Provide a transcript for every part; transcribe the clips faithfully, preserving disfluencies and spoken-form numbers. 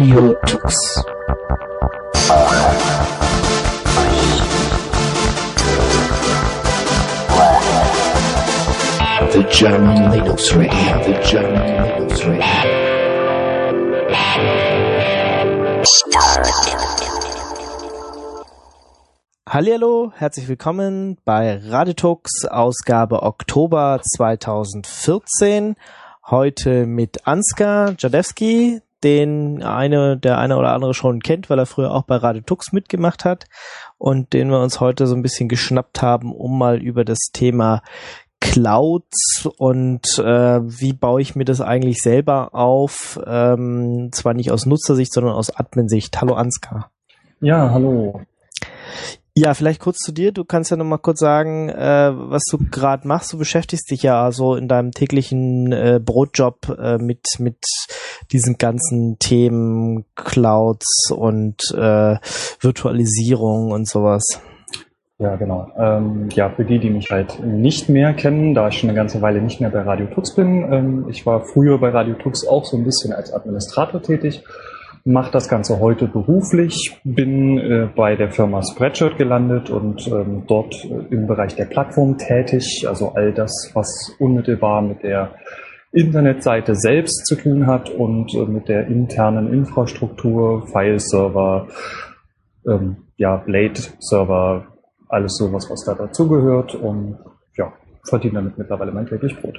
Radio Tux. The German Linux Radio, the German Linux Radio. Hallihallo, herzlich willkommen bei Radio Tux, Ausgabe Oktober zweitausendvierzehn. Heute mit Ansgar Jadewski, den eine, der eine oder andere schon kennt, weil er früher auch bei Radio Tux mitgemacht hat und den wir uns heute so ein bisschen geschnappt haben, um mal über das Thema Clouds und äh, wie baue ich mir das eigentlich selber auf, ähm, zwar nicht aus Nutzersicht, sondern aus Admin-Sicht. Hallo Ansgar. Ja, hallo. Ja, vielleicht kurz zu dir. Du kannst ja noch mal kurz sagen, äh, was du gerade machst. Du beschäftigst dich ja so in deinem täglichen äh, Brotjob äh, mit mit diesen ganzen Themen Clouds und äh, Virtualisierung und sowas. Ja, genau. Ähm, ja, für die, die mich halt nicht mehr kennen, da ich schon eine ganze Weile nicht mehr bei Radio Tux bin. Ähm, ich war früher bei Radio Tux auch so ein bisschen als Administrator tätig. Mache das Ganze heute beruflich, bin äh, bei der Firma Spreadshirt gelandet und ähm, dort äh, im Bereich der Plattform tätig, also all das, was unmittelbar mit der Internetseite selbst zu tun hat und äh, mit der internen Infrastruktur, File-Server, ähm, ja, Blade-Server, alles sowas, was da dazugehört und ja, verdiene damit mittlerweile mein täglich Brot.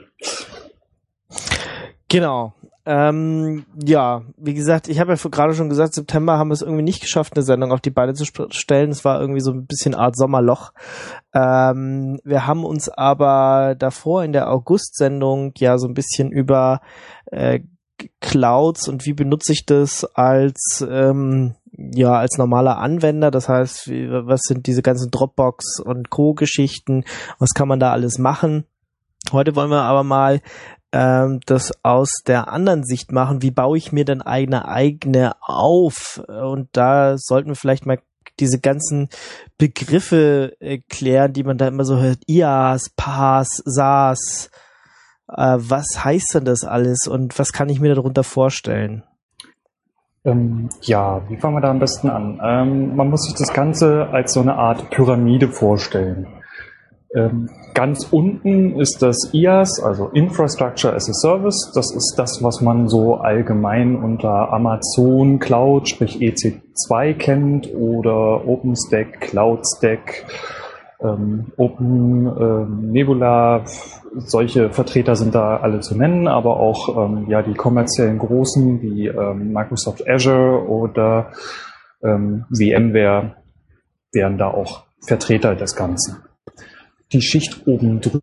Genau. Ähm, ja, wie gesagt, ich habe ja gerade schon gesagt, September haben wir es irgendwie nicht geschafft, eine Sendung auf die Beine zu stellen. Es war irgendwie so ein bisschen Art Sommerloch. Ähm, wir haben uns aber davor in der August-Sendung ja so ein bisschen über äh, Clouds und wie benutze ich das als ähm, ja als normaler Anwender. Das heißt, wie, was sind diese ganzen Dropbox und Co-Geschichten? Was kann man da alles machen? Heute wollen wir aber mal das aus der anderen Sicht machen, wie baue ich mir denn eine eigene auf? Und da sollten wir vielleicht mal diese ganzen Begriffe klären, die man da immer so hört, I A S, P A S, S A S, äh, was heißt denn das alles und was kann ich mir darunter vorstellen? Ähm, ja, wie fangen wir da am besten an? Ähm, man muss sich das Ganze als so eine Art Pyramide vorstellen. Ähm, ganz unten ist das I A S, also Infrastructure as a Service. Das ist das, was man so allgemein unter Amazon Cloud, sprich E C zwei kennt oder OpenStack, CloudStack, ähm, Open ähm, Nebula. Solche Vertreter sind da alle zu nennen, aber auch ähm, ja die kommerziellen großen wie ähm, Microsoft Azure oder ähm, VMware wären da auch Vertreter des Ganzen. Die Schicht oben drüber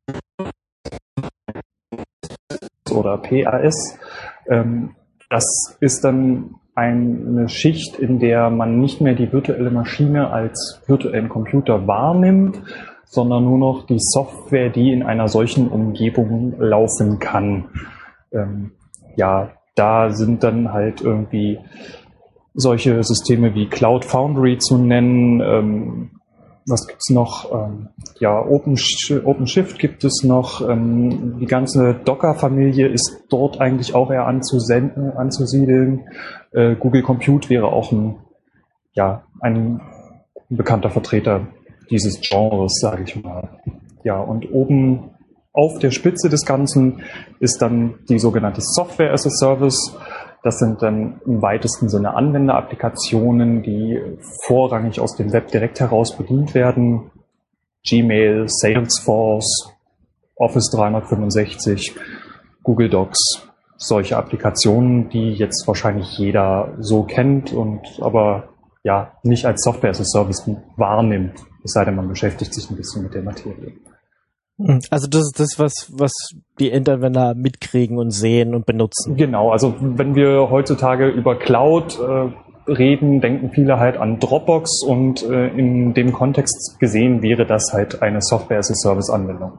oder P A S, ähm, das ist dann eine Schicht, in der man nicht mehr die virtuelle Maschine als virtuellen Computer wahrnimmt, sondern nur noch die Software, die in einer solchen Umgebung laufen kann. Ähm, ja, da sind dann halt irgendwie solche Systeme wie Cloud Foundry zu nennen. Ähm, Was gibt's noch? Ähm, ja, OpenShift, OpenShift gibt es noch. Ähm, die ganze Docker-Familie ist dort eigentlich auch eher anzusenden, anzusiedeln. Äh, Google Compute wäre auch ein, ja, ein bekannter Vertreter dieses Genres, sage ich mal. Ja, und oben auf der Spitze des Ganzen ist dann die sogenannte Software as a Service. Das sind dann im weitesten Sinne Anwenderapplikationen, die vorrangig aus dem Web direkt heraus bedient werden. Gmail, Salesforce, Office dreihundertfünfundsechzig, Google Docs, solche Applikationen, die jetzt wahrscheinlich jeder so kennt und aber ja nicht als Software as a Service wahrnimmt, es sei denn, man beschäftigt sich ein bisschen mit der Materie. Also das ist das, was, was die Endanwender mitkriegen und sehen und benutzen. Genau, also wenn wir heutzutage über Cloud äh, reden, denken viele halt an Dropbox und äh, in dem Kontext gesehen wäre das halt eine Software-as-a-Service-Anwendung.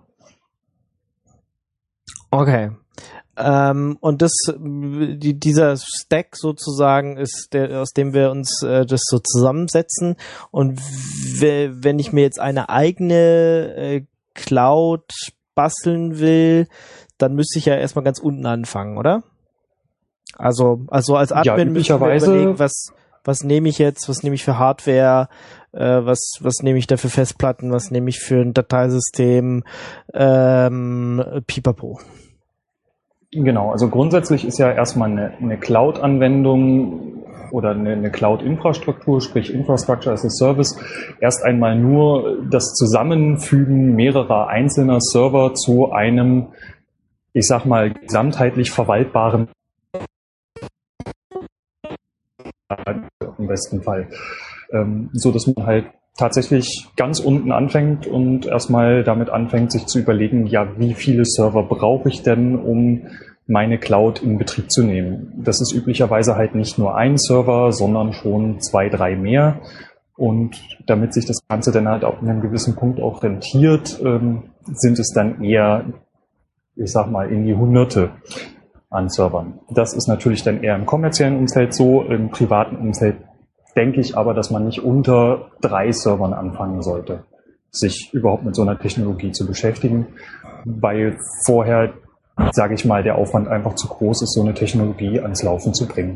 Okay. Ähm, und das, die, dieser Stack sozusagen ist der, aus dem wir uns äh, das so zusammensetzen. Und w- wenn ich mir jetzt eine eigene äh, Cloud basteln will, dann müsste ich ja erstmal ganz unten anfangen, oder? Also, also als Admin Ja, müssen wir üblicherweise- überlegen, was, was nehme ich jetzt, was nehme ich für Hardware, äh, was, was nehme ich da für Festplatten, was nehme ich für ein Dateisystem, ähm, pipapo. Genau, also grundsätzlich ist ja erstmal eine, eine Cloud-Anwendung oder eine, eine Cloud-Infrastruktur, sprich Infrastructure as a Service, erst einmal nur das Zusammenfügen mehrerer einzelner Server zu einem, ich sag mal, gesamtheitlich verwaltbaren im besten Fall. Ähm, so dass man halt tatsächlich ganz unten anfängt und erstmal damit anfängt, sich zu überlegen, ja, wie viele Server brauche ich denn, um meine Cloud in Betrieb zu nehmen? Das ist üblicherweise halt nicht nur ein Server, sondern schon zwei, drei mehr. Und damit sich das Ganze dann halt auf einem gewissen Punkt auch rentiert, ähm, sind es dann eher, ich sag mal, in die Hunderte an Servern. Das ist natürlich dann eher im kommerziellen Umfeld so. Im privaten Umfeld denke ich aber, dass man nicht unter drei Servern anfangen sollte, sich überhaupt mit so einer Technologie zu beschäftigen, weil vorher, sage ich mal, der Aufwand einfach zu groß ist, so eine Technologie ans Laufen zu bringen.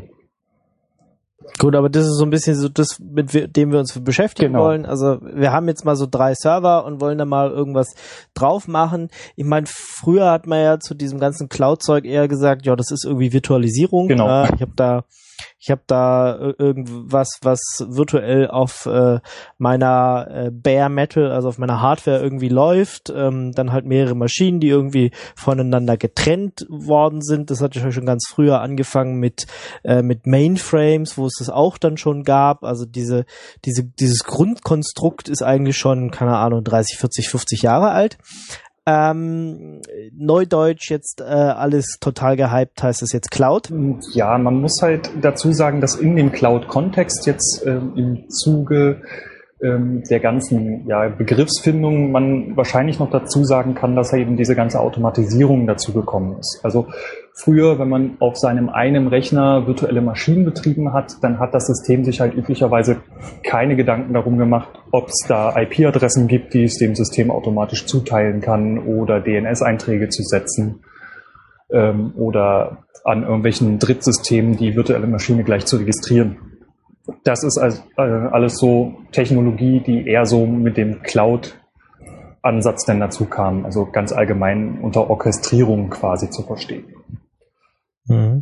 Gut, aber das ist so ein bisschen so das, mit dem wir uns beschäftigen Genau. wollen. Also wir haben jetzt mal so drei Server und wollen da mal irgendwas drauf machen. Ich meine, früher hat man ja zu diesem ganzen Cloud-Zeug eher gesagt, ja, das ist irgendwie Virtualisierung. Genau. Ja, ich habe da Ich habe da irgendwas, was virtuell auf äh, meiner äh, Bare Metal, also auf meiner Hardware irgendwie läuft. Ähm, dann halt mehrere Maschinen, die irgendwie voneinander getrennt worden sind. Das hat ja schon ganz früher angefangen mit äh, mit Mainframes, wo es das auch dann schon gab. Also diese diese dieses Grundkonstrukt ist eigentlich schon, keine Ahnung, dreißig, vierzig, fünfzig Jahre alt. Ähm, Neudeutsch jetzt äh, alles total gehypt, heißt es jetzt Cloud? Ja, man muss halt dazu sagen, dass in dem Cloud-Kontext jetzt ähm, im Zuge ähm, der ganzen ja, Begriffsfindung man wahrscheinlich noch dazu sagen kann, dass eben diese ganze Automatisierung dazu gekommen ist. Also früher, wenn man auf seinem einen Rechner virtuelle Maschinen betrieben hat, dann hat das System sich halt üblicherweise keine Gedanken darum gemacht, ob es da I P-Adressen gibt, die es dem System automatisch zuteilen kann oder D N S-Einträge zu setzen ähm, oder an irgendwelchen Drittsystemen die virtuelle Maschine gleich zu registrieren. Das ist also, äh, alles so Technologie, die eher so mit dem Cloud-Ansatz dann dazu kam, also ganz allgemein unter Orchestrierung quasi zu verstehen. Mhm.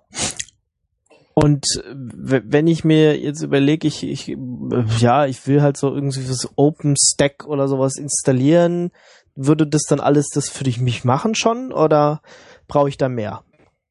Und w- wenn ich mir jetzt überlege, ich, ich, ja, ich will halt so irgendwie das OpenStack oder sowas installieren, würde das dann alles das für dich mich machen schon oder brauche ich da mehr?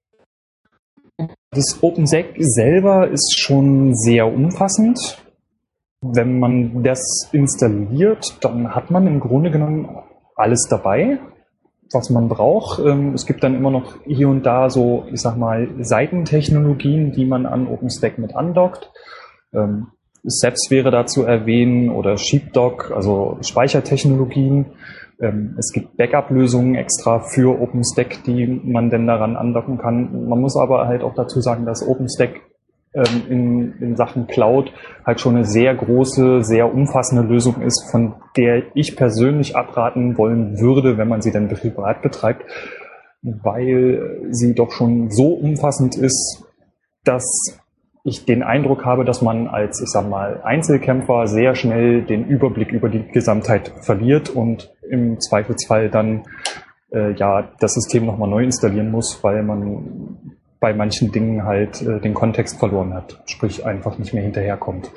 Das OpenStack selber ist schon sehr umfassend. Wenn man das installiert, dann hat man im Grunde genommen alles dabei, was man braucht. Es gibt dann immer noch hier und da so, ich sag mal, Seitentechnologien, die man an OpenStack mit andockt. Seps wäre da zu erwähnen oder Sheepdog, also Speichertechnologien. Es gibt Backup-Lösungen extra für OpenStack, die man denn daran andocken kann. Man muss aber halt auch dazu sagen, dass OpenStack in, in Sachen Cloud halt schon eine sehr große, sehr umfassende Lösung ist, von der ich persönlich abraten wollen würde, wenn man sie dann privat betreibt, weil sie doch schon so umfassend ist, dass ich den Eindruck habe, dass man als, ich sag mal, Einzelkämpfer sehr schnell den Überblick über die Gesamtheit verliert und im Zweifelsfall dann äh, ja das System nochmal neu installieren muss, weil man bei manchen Dingen halt äh, den Kontext verloren hat, sprich einfach nicht mehr hinterherkommt.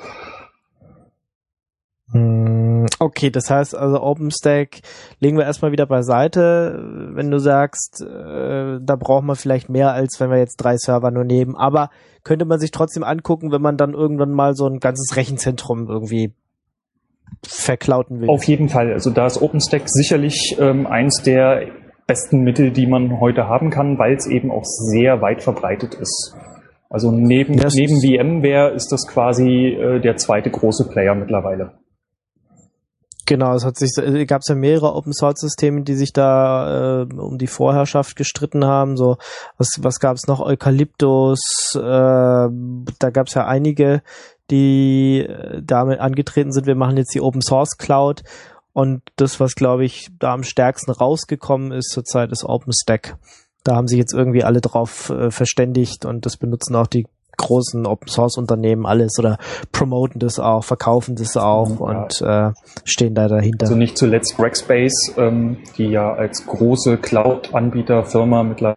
Okay, das heißt also OpenStack legen wir erstmal wieder beiseite, wenn du sagst, äh, da braucht man vielleicht mehr, als wenn wir jetzt drei Server nur nehmen, aber könnte man sich trotzdem angucken, wenn man dann irgendwann mal so ein ganzes Rechenzentrum irgendwie verclouden will. Auf jeden Fall, also da ist OpenStack sicherlich ähm, eins der besten Mittel, die man heute haben kann, weil es eben auch sehr weit verbreitet ist. Also neben, Das neben ist- VMware ist das quasi äh, der zweite große Player mittlerweile. Genau, es hat sich, äh, gab es ja mehrere Open Source Systeme, die sich da äh, um die Vorherrschaft gestritten haben. So, was was gab es noch? Eukalyptus, äh, da gab es ja einige, die äh, damit angetreten sind. Wir machen jetzt die Open Source Cloud und das, was glaube ich da am stärksten rausgekommen ist zurzeit, ist OpenStack. Da haben sich jetzt irgendwie alle drauf äh, verständigt und das benutzen auch die großen Open-Source-Unternehmen alles oder promoten das auch, verkaufen das auch ja. und äh, stehen da dahinter. Also nicht zuletzt Rackspace, ähm, die ja als große Cloud-Anbieterfirma mittlerweile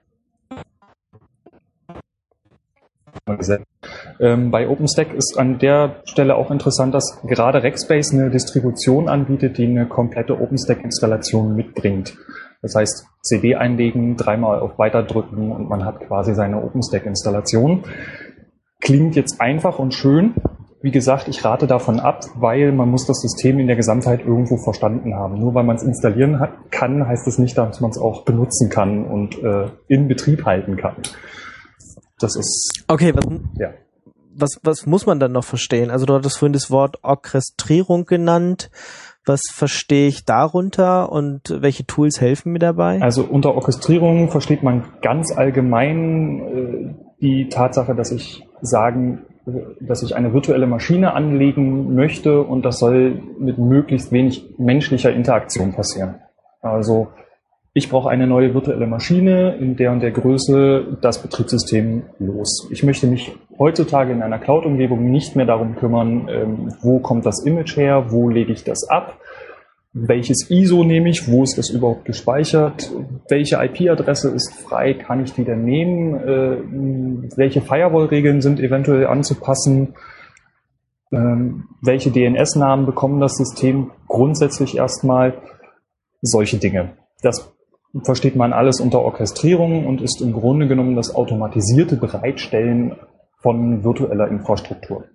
ähm, bei OpenStack ist an der Stelle auch interessant, dass gerade Rackspace eine Distribution anbietet, die eine komplette OpenStack-Installation mitbringt. Das heißt, C D einlegen, dreimal auf Weiter drücken und man hat quasi seine OpenStack-Installation. Klingt jetzt einfach und schön. Wie gesagt, ich rate davon ab, weil man muss das System in der Gesamtheit irgendwo verstanden haben. Nur weil man es installieren hat, kann, heißt es nicht, dass man es auch benutzen kann und äh, in Betrieb halten kann. Das ist... Okay, was, ja. was, was muss man dann noch verstehen? Also du hattest vorhin das Wort Orchestrierung genannt. Was verstehe ich darunter und welche Tools helfen mir dabei? Also unter Orchestrierung versteht man ganz allgemein äh, die Tatsache, dass ich sagen, dass ich eine virtuelle Maschine anlegen möchte und das soll mit möglichst wenig menschlicher Interaktion passieren. Also ich brauche eine neue virtuelle Maschine in der und der Größe, das Betriebssystem los. Ich möchte mich heutzutage in einer Cloud-Umgebung nicht mehr darum kümmern, ähm, wo kommt das Image her, wo lege ich das ab, welches I S O nehme ich, wo ist das überhaupt gespeichert, welche I P-Adresse ist frei, kann ich die denn nehmen, äh, welche Firewall-Regeln sind eventuell anzupassen, ähm, welche D N S-Namen bekommen das System grundsätzlich erstmal, solche Dinge. Das versteht man alles unter Orchestrierung und ist im Grunde genommen das automatisierte Bereitstellen von virtueller Infrastruktur.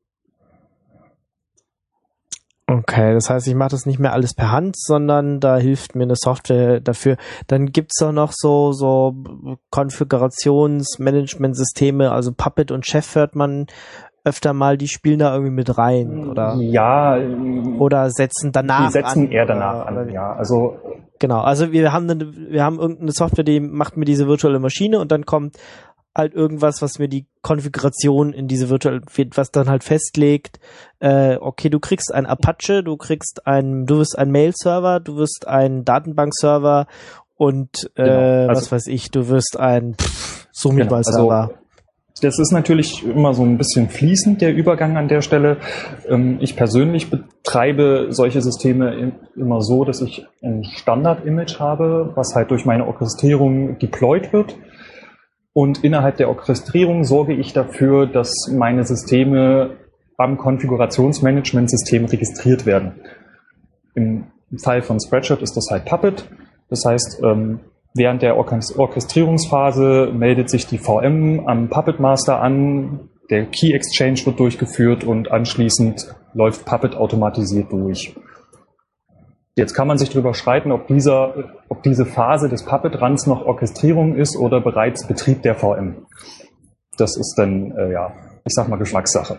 Okay, das heißt, ich mache das nicht mehr alles per Hand, sondern da hilft mir eine Software dafür. Dann gibt's doch noch so so Konfigurationsmanagementsysteme, also Puppet und Chef hört man öfter mal, die spielen da irgendwie mit rein, oder? Ja. Oder setzen danach an. Die setzen an, eher danach oder, an, ja. Also genau, also wir haben eine, wir haben irgendeine Software, die macht mir diese virtuelle Maschine und dann kommt halt irgendwas, was mir die Konfiguration in diese virtuelle, was dann halt festlegt, äh, okay, du kriegst ein Apache, du kriegst ein, du wirst ein Mail-Server, du wirst ein Datenbank-Server und äh, genau. also, was weiß ich, du wirst ein Sumibal-Server. Genau, also das ist natürlich immer so ein bisschen fließend, der Übergang an der Stelle. Ich persönlich betreibe solche Systeme immer so, dass ich ein Standard-Image habe, was halt durch meine Orchestrierung deployed wird. Und innerhalb der Orchestrierung sorge ich dafür, dass meine Systeme am Konfigurationsmanagementsystem registriert werden. Im Fall von Spreadshirt ist das halt Puppet. Das heißt, während der Orchestrierungsphase meldet sich die V M am Puppet Master an, der Key Exchange wird durchgeführt und anschließend läuft Puppet automatisiert durch. Jetzt kann man sich darüber streiten, ob, dieser, ob diese Phase des Puppet-Runs noch Orchestrierung ist oder bereits Betrieb der V M. Das ist dann, äh, ja, ich sag mal Geschmackssache.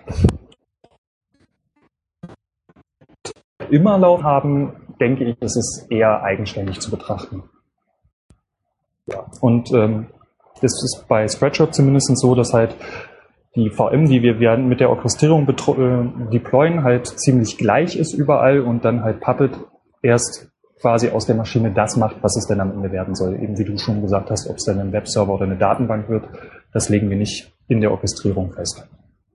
Immer laut haben, denke ich, ist es eher eigenständig zu betrachten. Ja. Und ähm, das ist bei Spreadshirt zumindest so, dass halt die V M, die wir werden mit der Orchestrierung betro- äh, deployen, halt ziemlich gleich ist überall und dann halt Puppet erst quasi aus der Maschine das macht, was es denn am Ende werden soll. Eben wie du schon gesagt hast, ob es dann ein Webserver oder eine Datenbank wird, das legen wir nicht in der Orchestrierung fest.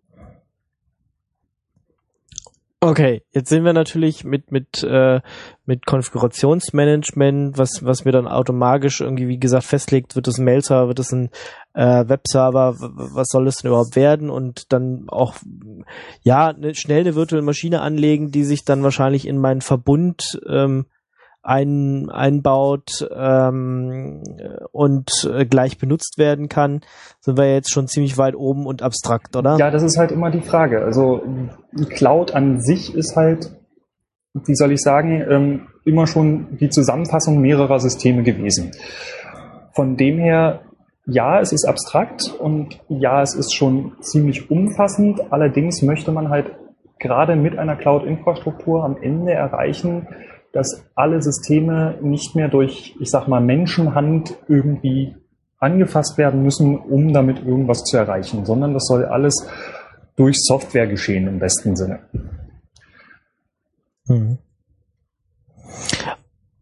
Okay, jetzt sind wir natürlich mit mit äh, mit Konfigurationsmanagement, was was mir dann automatisch irgendwie, wie gesagt, festlegt, wird es ein Mail-Server, wird es ein äh, Webserver, was soll es denn überhaupt werden und dann auch ja eine, schnell eine virtuelle Maschine anlegen, die sich dann wahrscheinlich in meinen Verbund ähm, ein, einbaut ähm, und äh, gleich benutzt werden kann, sind wir jetzt schon ziemlich weit oben und abstrakt, oder? Ja, das ist halt immer die Frage. Also die Cloud an sich ist halt, wie soll ich sagen, ähm, immer schon die Zusammenfassung mehrerer Systeme gewesen. Von dem her, ja, es ist abstrakt und ja, es ist schon ziemlich umfassend. Allerdings möchte man halt gerade mit einer Cloud-Infrastruktur am Ende erreichen, dass alle Systeme nicht mehr durch, ich sag mal, Menschenhand irgendwie angefasst werden müssen, um damit irgendwas zu erreichen, sondern das soll alles durch Software geschehen im besten Sinne. Hm.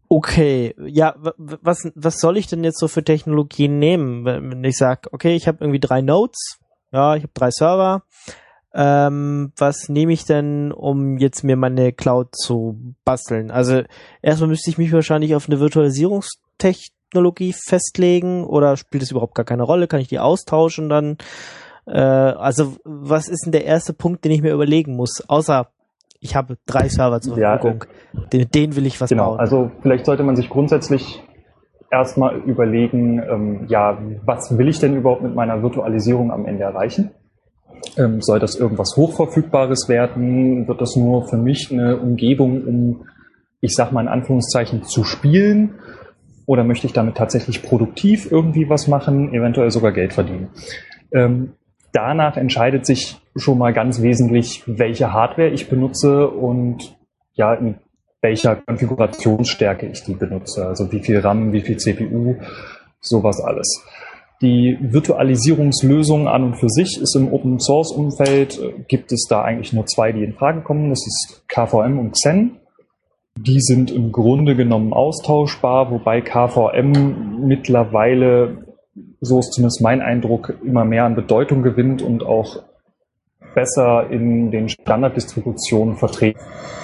Okay, ja, was was soll ich denn jetzt so für Technologien nehmen, wenn ich sage, okay, ich habe irgendwie drei Nodes, ja, ich habe drei Server, ähm, was nehme ich denn, um jetzt mir meine Cloud zu basteln? Also erstmal müsste ich mich wahrscheinlich auf eine Virtualisierungstechnologie festlegen oder spielt es überhaupt gar keine Rolle? Kann ich die austauschen dann? Äh, also was ist denn der erste Punkt, den ich mir überlegen muss, außer ich habe drei Server zur Verfügung, ja, äh, mit denen will ich was genau, bauen. Also vielleicht sollte man sich grundsätzlich erstmal überlegen, ähm, ja, was will ich denn überhaupt mit meiner Virtualisierung am Ende erreichen? Ähm, soll das irgendwas Hochverfügbares werden? Wird das nur für mich eine Umgebung, um, ich sag mal in Anführungszeichen, zu spielen? Oder möchte ich damit tatsächlich produktiv irgendwie was machen, eventuell sogar Geld verdienen? Ähm, Danach entscheidet sich schon mal ganz wesentlich, welche Hardware ich benutze und ja, in welcher Konfigurationsstärke ich die benutze. Also wie viel RAM, wie viel C P U, sowas alles. Die Virtualisierungslösung an und für sich ist im Open-Source-Umfeld, gibt es da eigentlich nur zwei, die in Frage kommen. Das ist K V M und Xen. Die sind im Grunde genommen austauschbar, wobei K V M mittlerweile, so ist zumindest mein Eindruck, immer mehr an Bedeutung gewinnt und auch besser in den Standarddistributionen vertreten.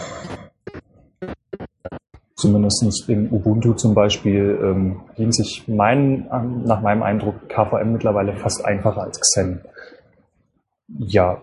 Zumindest in Ubuntu zum Beispiel ähm, dient sich mein, nach meinem Eindruck K V M mittlerweile fast einfacher als Xen. Ja.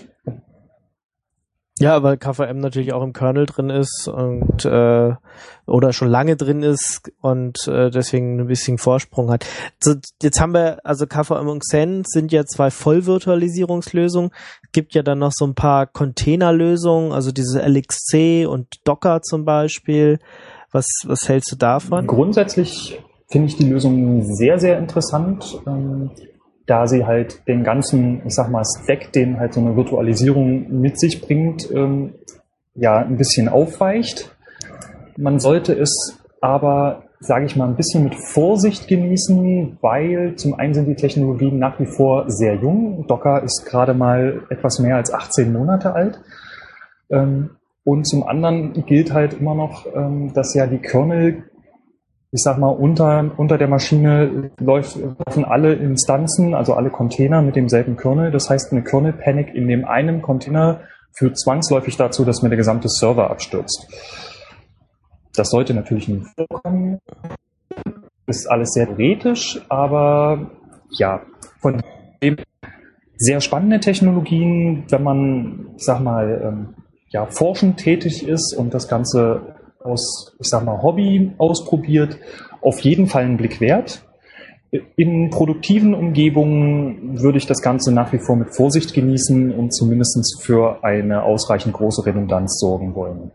Ja, weil K V M natürlich auch im Kernel drin ist und äh, oder schon lange drin ist und äh, deswegen ein bisschen Vorsprung hat. So, jetzt haben wir, also K V M und Xen sind ja zwei Vollvirtualisierungslösungen. Es gibt ja dann noch so ein paar Containerlösungen, also diese L X C und Docker zum Beispiel. Was, was hältst du davon? Grundsätzlich finde ich die Lösung sehr, sehr interessant. Ähm, da sie halt den ganzen, ich sag mal, Stack, den halt so eine Virtualisierung mit sich bringt, ähm, ja, ein bisschen aufweicht. Man sollte es aber, sage ich mal, ein bisschen mit Vorsicht genießen, weil zum einen sind die Technologien nach wie vor sehr jung. Docker ist gerade mal etwas mehr als achtzehn Monate alt. Ähm, und zum anderen gilt halt immer noch, ähm, dass ja die Kernel, ich sag mal, unter, unter der Maschine läuft, laufen alle Instanzen, also alle Container mit demselben Kernel. Das heißt, eine Kernel-Panic in dem einen Container führt zwangsläufig dazu, dass mir der gesamte Server abstürzt. Das sollte natürlich nicht vorkommen. Ist alles sehr theoretisch, aber ja, von dem sehr spannende Technologien, wenn man, ich sag mal, ähm, ja, forschend tätig ist und das Ganze aus, ich sag mal, Hobby ausprobiert, auf jeden Fall einen Blick wert. In produktiven Umgebungen würde ich das Ganze nach wie vor mit Vorsicht genießen und zumindest für eine ausreichend große Redundanz sorgen wollen.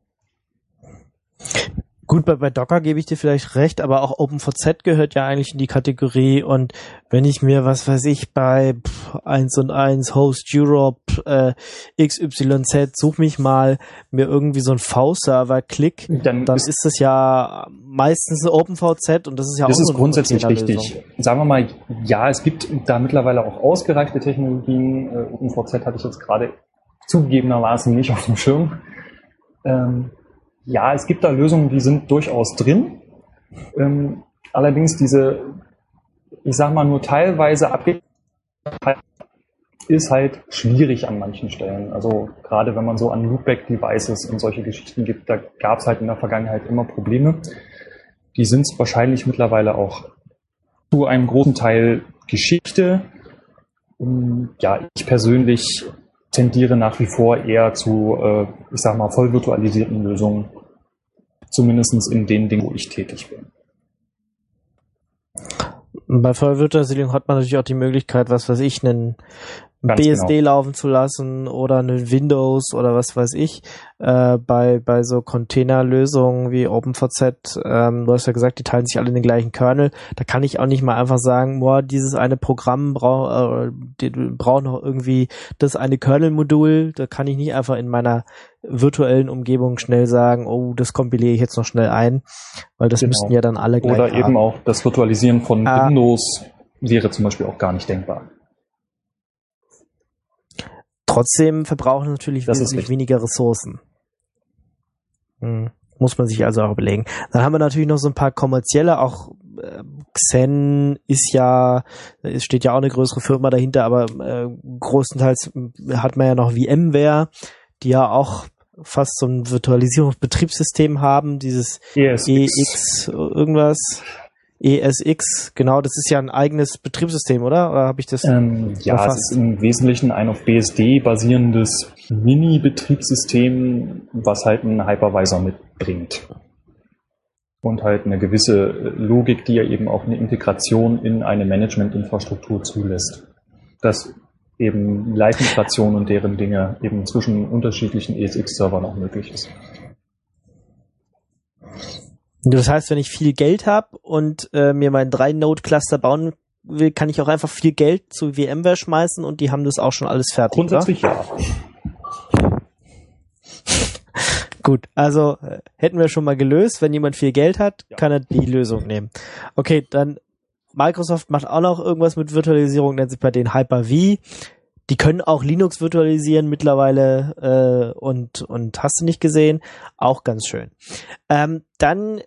Gut, bei, bei Docker gebe ich dir vielleicht recht, aber auch OpenVZ gehört ja eigentlich in die Kategorie und wenn ich mir, was weiß ich, bei eins und eins Host Europe äh, X Y Z, such mich mal, mir irgendwie so ein V-Server klick, dann, dann ist, ist das ja meistens ein OpenVZ und das ist ja das auch ist so eine grundsätzlich richtig. Sagen wir mal, ja, es gibt da mittlerweile auch ausgereifte Technologien. Äh, OpenVZ hatte ich jetzt gerade zugegebenermaßen nicht auf dem Schirm. Ähm, Ja, es gibt da Lösungen, die sind durchaus drin. Ähm, allerdings diese, ich sag mal, nur teilweise abgegeben ist halt schwierig an manchen Stellen. Also gerade wenn man so an Loopback-Devices und solche Geschichten gibt, da gab es halt in der Vergangenheit immer Probleme. Die sind wahrscheinlich mittlerweile auch zu einem großen Teil Geschichte. Und ja, ich persönlich tendiere nach wie vor eher zu, äh, ich sag mal, voll virtualisierten Lösungen, zumindest in den Dingen, wo ich tätig bin. Bei Vollvirtualisierung hat man natürlich auch die Möglichkeit, was weiß ich, einen Ganz B S D genau. laufen zu lassen oder einen Windows oder was weiß ich. Äh, bei bei so Containerlösungen wie OpenVZ, ähm, du hast ja gesagt, die teilen sich alle in den gleichen Kernel. Da kann ich auch nicht mal einfach sagen, boah, dieses eine Programm braucht äh, braucht noch irgendwie das eine Kernel-Modul. Da kann ich nicht einfach in meiner virtuellen Umgebung schnell sagen, oh, das kompiliere ich jetzt noch schnell ein, weil das Genau. müssten ja dann alle gleich Oder haben. eben auch das Virtualisieren von Ah. Windows wäre zum Beispiel auch gar nicht denkbar. Trotzdem verbrauchen natürlich Das ist wesentlich richtig. weniger Ressourcen. Hm. Muss man sich also auch überlegen. Dann haben wir natürlich noch so ein paar kommerzielle, auch äh, Xen ist ja, es steht ja auch eine größere Firma dahinter, aber äh, größtenteils hat man ja noch VMware, die ja auch fast so ein Virtualisierungsbetriebssystem haben, dieses E S X irgendwas. E S X, genau, das ist ja ein eigenes Betriebssystem, oder? Oder habe ich das ähm, Ja, erfasst? Es ist im Wesentlichen ein auf B S D basierendes Mini-Betriebssystem, was halt einen Hypervisor mitbringt. Und halt eine gewisse Logik, die ja eben auch eine Integration in eine Management-Infrastruktur zulässt. Dass eben Live-Migration und deren Dinge eben zwischen unterschiedlichen E S X-Servern auch möglich ist. Das heißt, wenn ich viel Geld habe und äh, mir mein drei Node Cluster bauen will, kann ich auch einfach viel Geld zu VMware schmeißen und die haben das auch schon alles fertig. Grundsätzlich oder? Ja. Gut, also äh, hätten wir schon mal gelöst. Wenn jemand viel Geld hat, ja. kann er die Lösung nehmen. Okay, dann Microsoft macht auch noch irgendwas mit Virtualisierung, nennt sich bei denen Hyper-V. Die können auch Linux virtualisieren mittlerweile äh, und und hast du nicht gesehen, auch ganz schön. Ähm, dann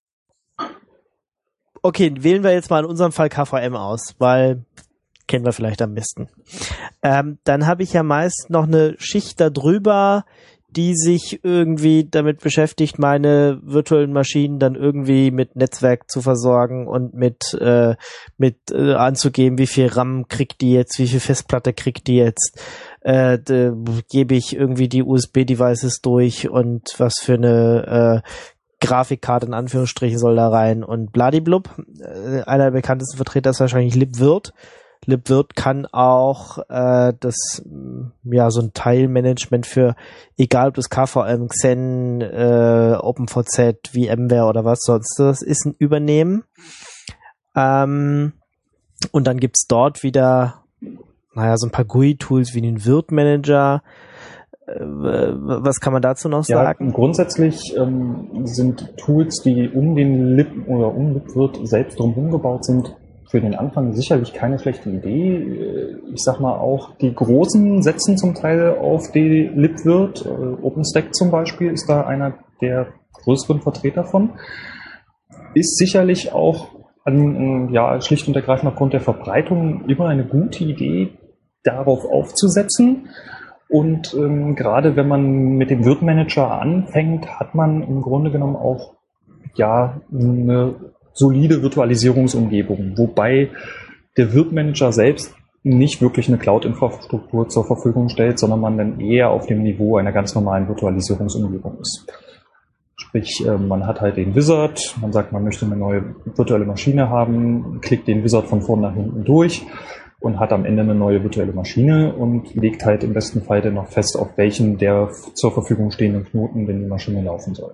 okay, wählen wir jetzt mal in unserem Fall K V M aus, weil kennen wir vielleicht am besten. Ähm, dann habe ich ja meist noch eine Schicht da drüber, die sich irgendwie damit beschäftigt, meine virtuellen Maschinen dann irgendwie mit Netzwerk zu versorgen und mit äh, mit äh, anzugeben, wie viel RAM kriegt die jetzt, wie viel Festplatte kriegt die jetzt, äh, de, gebe ich irgendwie die U S B-Devices durch und was für eine äh, Grafikkarte in Anführungsstrichen soll da rein und bladiblub. Äh, einer der bekanntesten Vertreter ist wahrscheinlich libvirt. libvirt kann auch äh, das ja so ein Teilmanagement für, egal ob das K V M, Xen, äh, OpenVZ, VMware oder was sonst das ist, ein Übernehmen. Ähm, und dann gibt's dort wieder, naja, so ein paar G U I-Tools wie den Virt-Manager. Äh, was kann man dazu noch ja, sagen? Grundsätzlich ähm, sind Tools, die um den Lib oder um libvirt selbst drumherum gebaut sind, für den Anfang sicherlich keine schlechte Idee. Ich sag mal auch, die Großen setzen zum Teil auf die libvirt. OpenStack zum Beispiel ist da einer der größeren Vertreter von. Ist sicherlich auch an, ja, schlicht und ergreifend aufgrund der Verbreitung immer eine gute Idee, darauf aufzusetzen. Und ähm, gerade wenn man mit dem Virt-Manager anfängt, hat man im Grunde genommen auch ja eine solide Virtualisierungsumgebung, wobei der Virt-Manager selbst nicht wirklich eine Cloud-Infrastruktur zur Verfügung stellt, sondern man dann eher auf dem Niveau einer ganz normalen Virtualisierungsumgebung ist. Sprich, man hat halt den Wizard, man sagt, man möchte eine neue virtuelle Maschine haben, klickt den Wizard von vorn nach hinten durch und hat am Ende eine neue virtuelle Maschine und legt halt im besten Fall dann noch fest, auf welchen der zur Verfügung stehenden Knoten denn die Maschine laufen soll.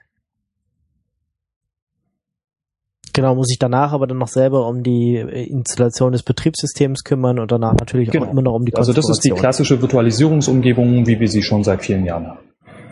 Genau, muss ich danach aber dann noch selber um die Installation des Betriebssystems kümmern und danach natürlich genau. auch immer noch um die Also das ist die klassische Virtualisierungsumgebung, wie wir sie schon seit vielen Jahren haben.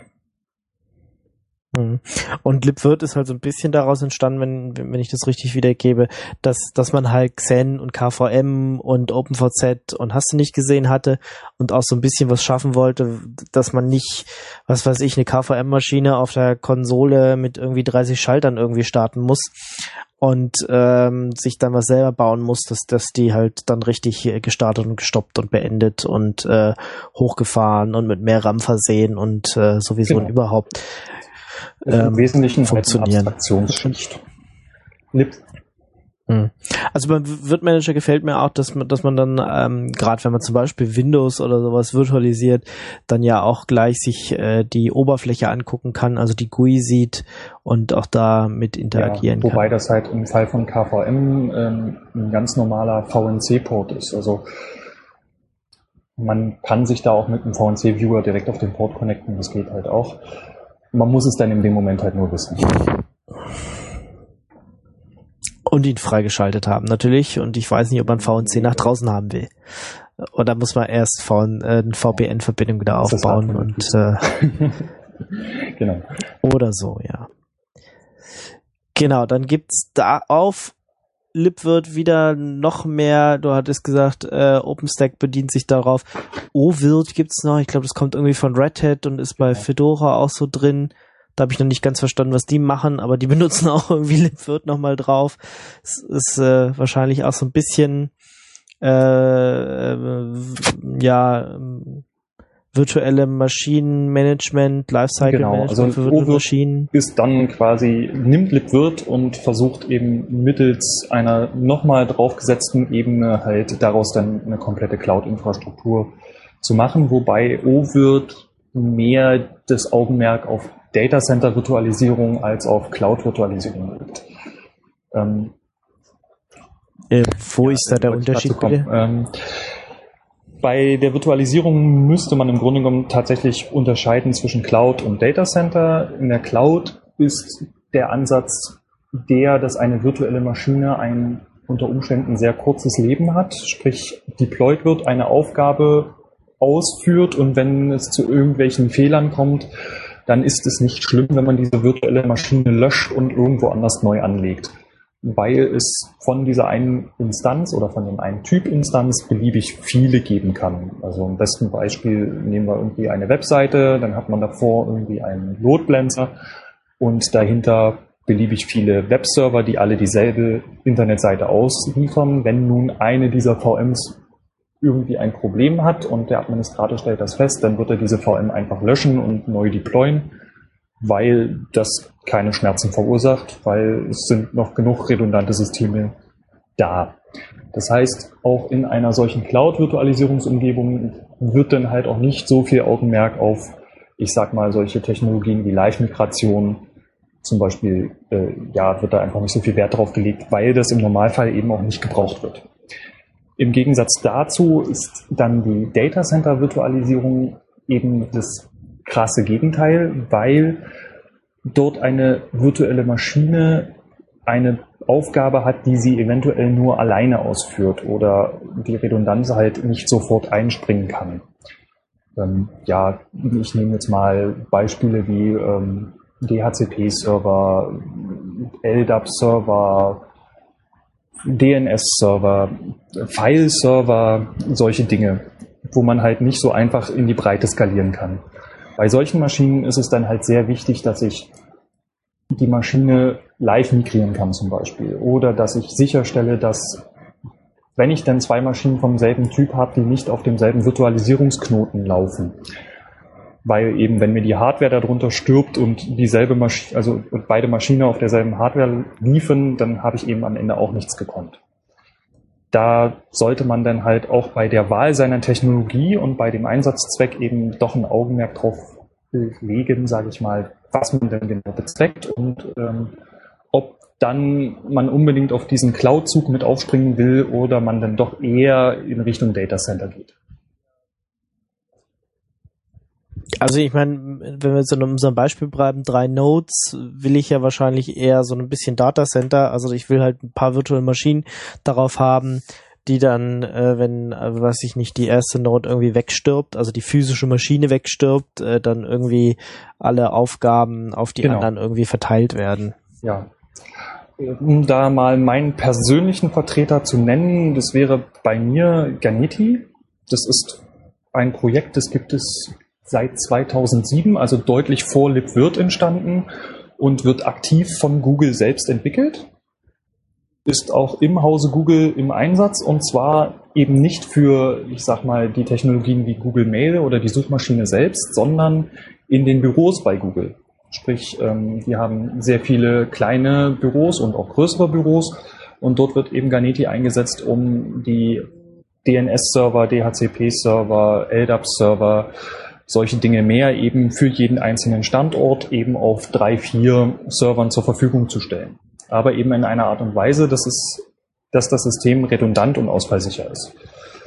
Und libvirt ist halt so ein bisschen daraus entstanden, wenn wenn ich das richtig wiedergebe, dass dass man halt Xen und K V M und OpenVZ und hast du nicht gesehen hatte und auch so ein bisschen was schaffen wollte, dass man nicht, was weiß ich, eine K V M-Maschine auf der Konsole mit irgendwie dreißig Schaltern irgendwie starten muss und ähm, sich dann was selber bauen muss, dass dass die halt dann richtig gestartet und gestoppt und beendet und äh, hochgefahren und mit mehr RAM versehen und äh, sowieso genau. und überhaupt. Ist im Wesentlichen halt eine Abstraktionsschicht. Lib. Also beim Virt-Manager gefällt mir auch, dass man, dass man dann, ähm, gerade wenn man zum Beispiel Windows oder sowas virtualisiert, dann ja auch gleich sich äh, die Oberfläche angucken kann, also die G U I sieht und auch da mit interagieren ja, wobei kann. Wobei das halt im Fall von K V M ähm, ein ganz normaler V N C-Port ist. Also man kann sich da auch mit einem V N C-Viewer direkt auf den Port connecten, das geht halt auch. Man muss es dann in dem Moment halt nur wissen. Und ihn freigeschaltet haben, natürlich. Und ich weiß nicht, ob man V N C nach draußen haben will. Oder muss man erst v- äh, eine V P N-Verbindung wieder das aufbauen und äh, genau. Oder so, ja. Genau, dann gibt's da auf libvirt wieder noch mehr, du hattest gesagt, äh, OpenStack bedient sich darauf. oVirt gibt's noch, ich glaube, das kommt irgendwie von Red Hat und ist bei Fedora auch so drin. Da habe ich noch nicht ganz verstanden, was die machen, aber die benutzen auch irgendwie libvirt nochmal drauf. Es ist äh, wahrscheinlich auch so ein bisschen äh, äh, ja virtuelle Maschinenmanagement, Lifecycle Genau, Management also für virtuelle Maschinen. Ist dann quasi, nimmt libvirt und versucht eben mittels einer nochmal draufgesetzten Ebene halt daraus dann eine komplette Cloud-Infrastruktur zu machen, wobei ovirt mehr das Augenmerk auf Datacenter-Virtualisierung als auf Cloud-Virtualisierung legt. Ähm, äh, wo ja, ist da der Unterschied, bitte? Ähm, Bei der Virtualisierung müsste man im Grunde genommen tatsächlich unterscheiden zwischen Cloud und Datacenter. In der Cloud ist der Ansatz der, dass eine virtuelle Maschine ein unter Umständen sehr kurzes Leben hat, sprich deployed wird, eine Aufgabe ausführt und wenn es zu irgendwelchen Fehlern kommt, dann ist es nicht schlimm, wenn man diese virtuelle Maschine löscht und irgendwo anders neu anlegt, weil es von dieser einen Instanz oder von dem einen Typ Instanz beliebig viele geben kann. Also im besten Beispiel nehmen wir irgendwie eine Webseite, dann hat man davor irgendwie einen Load Balancer und dahinter beliebig viele Webserver, die alle dieselbe Internetseite ausliefern. Wenn nun eine dieser V Ms irgendwie ein Problem hat und der Administrator stellt das fest, dann wird er diese V M einfach löschen und neu deployen, weil das keine Schmerzen verursacht, weil es sind noch genug redundante Systeme da. Das heißt, auch in einer solchen Cloud-Virtualisierungsumgebung wird dann halt auch nicht so viel Augenmerk auf, ich sag mal, solche Technologien wie Live-Migration zum Beispiel, äh, ja, wird da einfach nicht so viel Wert drauf gelegt, weil das im Normalfall eben auch nicht gebraucht wird. Im Gegensatz dazu ist dann die Datacenter-Virtualisierung eben das krasse Gegenteil, weil dort eine virtuelle Maschine eine Aufgabe hat, die sie eventuell nur alleine ausführt oder die Redundanz halt nicht sofort einspringen kann. Ähm, ja, ich nehme jetzt mal Beispiele wie ähm, D H C P-Server, L D A P-Server, D N S-Server, File-Server, solche Dinge, wo man halt nicht so einfach in die Breite skalieren kann. Bei solchen Maschinen ist es dann halt sehr wichtig, dass ich die Maschine live migrieren kann zum Beispiel oder dass ich sicherstelle, dass wenn ich dann zwei Maschinen vom selben Typ habe, die nicht auf demselben Virtualisierungsknoten laufen, weil eben wenn mir die Hardware darunter stirbt und dieselbe Maschine, also und beide Maschinen auf derselben Hardware liefen, dann habe ich eben am Ende auch nichts gekonnt. Da sollte man dann halt auch bei der Wahl seiner Technologie und bei dem Einsatzzweck eben doch ein Augenmerk drauf legen, sage ich mal, was man denn genau bezweckt und ähm, ob dann man unbedingt auf diesen Cloud-Zug mit aufspringen will oder man dann doch eher in Richtung Datacenter geht. Also ich meine, wenn wir jetzt in unserem Beispiel bleiben, drei Nodes, will ich ja wahrscheinlich eher so ein bisschen Datacenter, also ich will halt ein paar virtuelle Maschinen darauf haben, die dann, äh, wenn, äh, weiß ich nicht, die erste Node irgendwie wegstirbt, also die physische Maschine wegstirbt, äh, dann irgendwie alle Aufgaben auf die Genau. anderen irgendwie verteilt werden. Ja. Um da mal meinen persönlichen Vertreter zu nennen, das wäre bei mir Ganeti. Das ist ein Projekt, das gibt es seit zweitausendsieben, also deutlich vor libvirt entstanden und wird aktiv von Google selbst entwickelt. Ist auch im Hause Google im Einsatz und zwar eben nicht für, ich sag mal, die Technologien wie Google Mail oder die Suchmaschine selbst, sondern in den Büros bei Google. Sprich, ähm, wir haben sehr viele kleine Büros und auch größere Büros und dort wird eben Ganeti eingesetzt, um die D N S-Server, D H C P-Server, L D A P-Server, solche Dinge mehr eben für jeden einzelnen Standort eben auf drei, vier Servern zur Verfügung zu stellen. Aber eben in einer Art und Weise, dass es, dass das System redundant und ausfallsicher ist.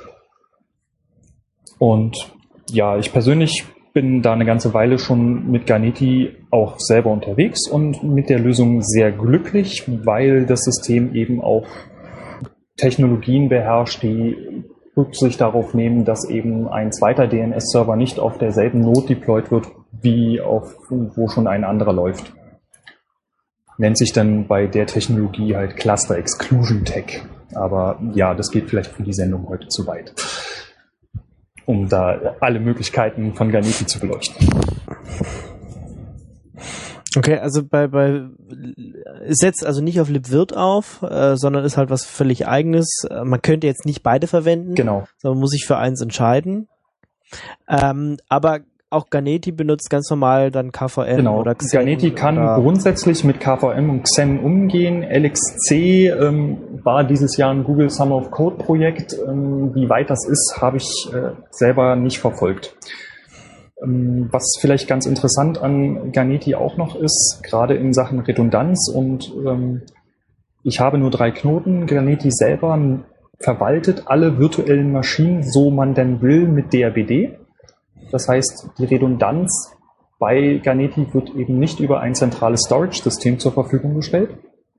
Und ja, ich persönlich bin da eine ganze Weile schon mit Ganeti auch selber unterwegs und mit der Lösung sehr glücklich, weil das System eben auch Technologien beherrscht, die Rücksicht darauf nehmen, dass eben ein zweiter D N S-Server nicht auf derselben Node deployed wird, wie auf, wo schon ein anderer läuft. Nennt sich dann bei der Technologie halt Cluster Exclusion Tech. Aber ja, das geht vielleicht für die Sendung heute zu weit, um da alle Möglichkeiten von Ganeti zu beleuchten. Okay, also bei, bei es setzt also nicht auf libvirt auf, äh, sondern ist halt was völlig Eigenes. Äh, Man könnte jetzt nicht beide verwenden, Genau. sondern man muss sich für eins entscheiden. Ähm, aber auch Ganeti benutzt ganz normal dann K V M Genau. oder Xen. Ganeti kann oder grundsätzlich mit K V M und Xen umgehen. L X C ähm, war dieses Jahr ein Google Summer of Code Projekt. Ähm, wie weit das ist, habe ich äh, selber nicht verfolgt. Ähm, was vielleicht ganz interessant an Ganeti auch noch ist, gerade in Sachen Redundanz und ähm, ich habe nur drei Knoten. Ganeti selber verwaltet alle virtuellen Maschinen, so man denn will, mit D R B D. Das heißt, die Redundanz bei Ganeti wird eben nicht über ein zentrales Storage-System zur Verfügung gestellt.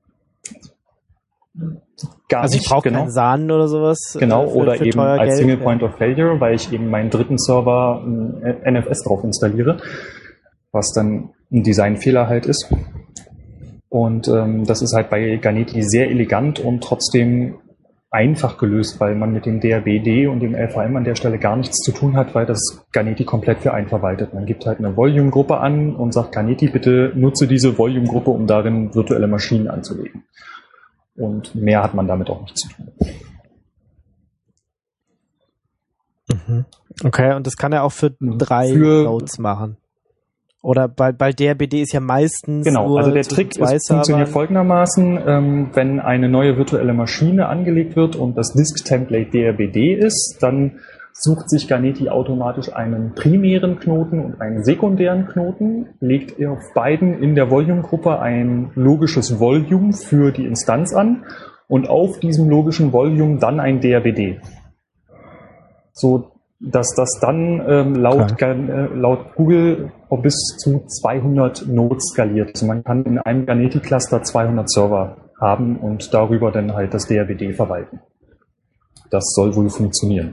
Gar also ich nicht, brauche genau. keinen Sahnen oder sowas. Genau, äh, für, oder für eben teuer als Geld, Single ja. Point of Failure, weil ich eben meinen dritten Server ein N F S drauf installiere, was dann ein Designfehler halt ist. Und ähm, das ist halt bei Ganeti sehr elegant und trotzdem einfach gelöst, weil man mit dem D R B D und dem L V M an der Stelle gar nichts zu tun hat, weil das Ganeti komplett für einen verwaltet. Man gibt halt eine Volume-Gruppe an und sagt, Ganeti, bitte nutze diese Volume-Gruppe, um darin virtuelle Maschinen anzulegen. Und mehr hat man damit auch nicht zu tun. Mhm. Okay, und das kann er auch für drei Für- Nodes machen. Oder bei, bei D R B D ist ja meistens Genau, nur also der zwischen Trick zwei ist, funktioniert Servern. folgendermaßen, ähm, wenn eine neue virtuelle Maschine angelegt wird und das Disk-Template D R B D ist, dann sucht sich Ganeti automatisch einen primären Knoten und einen sekundären Knoten, legt auf beiden in der Volume-Gruppe ein logisches Volume für die Instanz an und auf diesem logischen Volume dann ein D R B D. So, dass das dann ähm, laut, Okay. äh, laut Google auch bis zu zweihundert Nodes skaliert. Also man kann in einem Ganeti-Cluster zweihundert Server haben und darüber dann halt das D R B D verwalten. Das soll wohl funktionieren.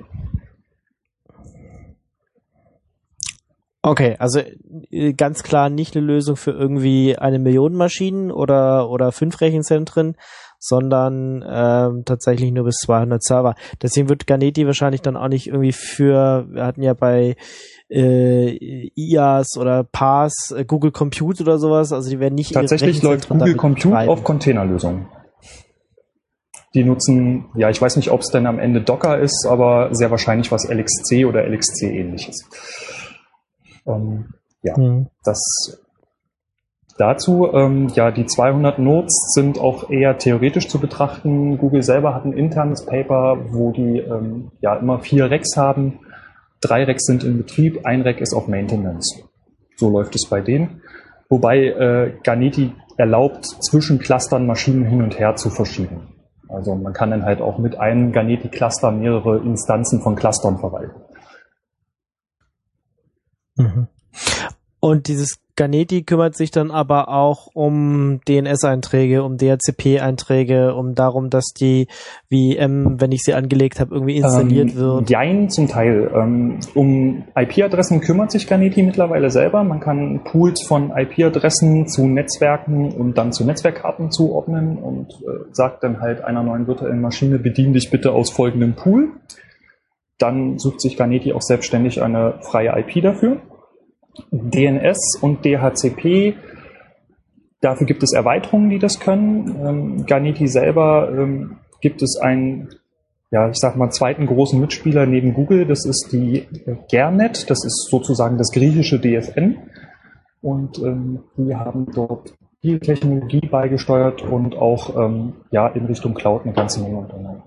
Okay, also äh, ganz klar nicht eine Lösung für irgendwie eine Million Maschinen oder oder fünf Rechenzentren, sondern ähm, tatsächlich nur bis zweihundert Server. Deswegen wird Ganeti wahrscheinlich dann auch nicht irgendwie für, wir hatten ja bei äh, I A S oder P A S, äh, Google Compute oder sowas, also die werden nicht ihre Tatsächlich läuft Rechenzentren Google damit Compute betreiben. auf Containerlösungen. Die nutzen, ja, ich weiß nicht, ob es denn am Ende Docker ist, aber sehr wahrscheinlich was L X C oder L X C ähnliches. Ähm, ja, Hm. das dazu. Ähm, ja, die zweihundert Nodes sind auch eher theoretisch zu betrachten. Google selber hat ein internes Paper, wo die ähm, ja immer vier Racks haben. Drei Racks sind in Betrieb, ein Rack ist auf Maintenance. So läuft es bei denen. Wobei äh, Ganeti erlaubt, zwischen Clustern Maschinen hin und her zu verschieben. Also man kann dann halt auch mit einem Ganeti-Cluster mehrere Instanzen von Clustern verwalten. Mhm. Und dieses Ganeti kümmert sich dann aber auch um D N S-Einträge, um D H C P-Einträge, um darum, dass die V M, wenn ich sie angelegt habe, irgendwie installiert ähm, wird. Jein, zum Teil. Ähm, um I P-Adressen kümmert sich Ganeti mittlerweile selber. Man kann Pools von I P-Adressen zu Netzwerken und dann zu Netzwerkkarten zuordnen und äh, sagt dann halt einer neuen virtuellen Maschine, bedien dich bitte aus folgendem Pool. Dann sucht sich Ganeti auch selbstständig eine freie I P dafür. D N S und D H C P, dafür gibt es Erweiterungen, die das können. Ähm, Ganeti selber ähm, gibt es einen, ja, ich sag mal, zweiten großen Mitspieler neben Google, das ist die äh, Gernet, das ist sozusagen das griechische D F N. Und ähm, die haben dort viel Technologie beigesteuert und auch ähm, ja, in Richtung Cloud eine ganze Menge unternommen.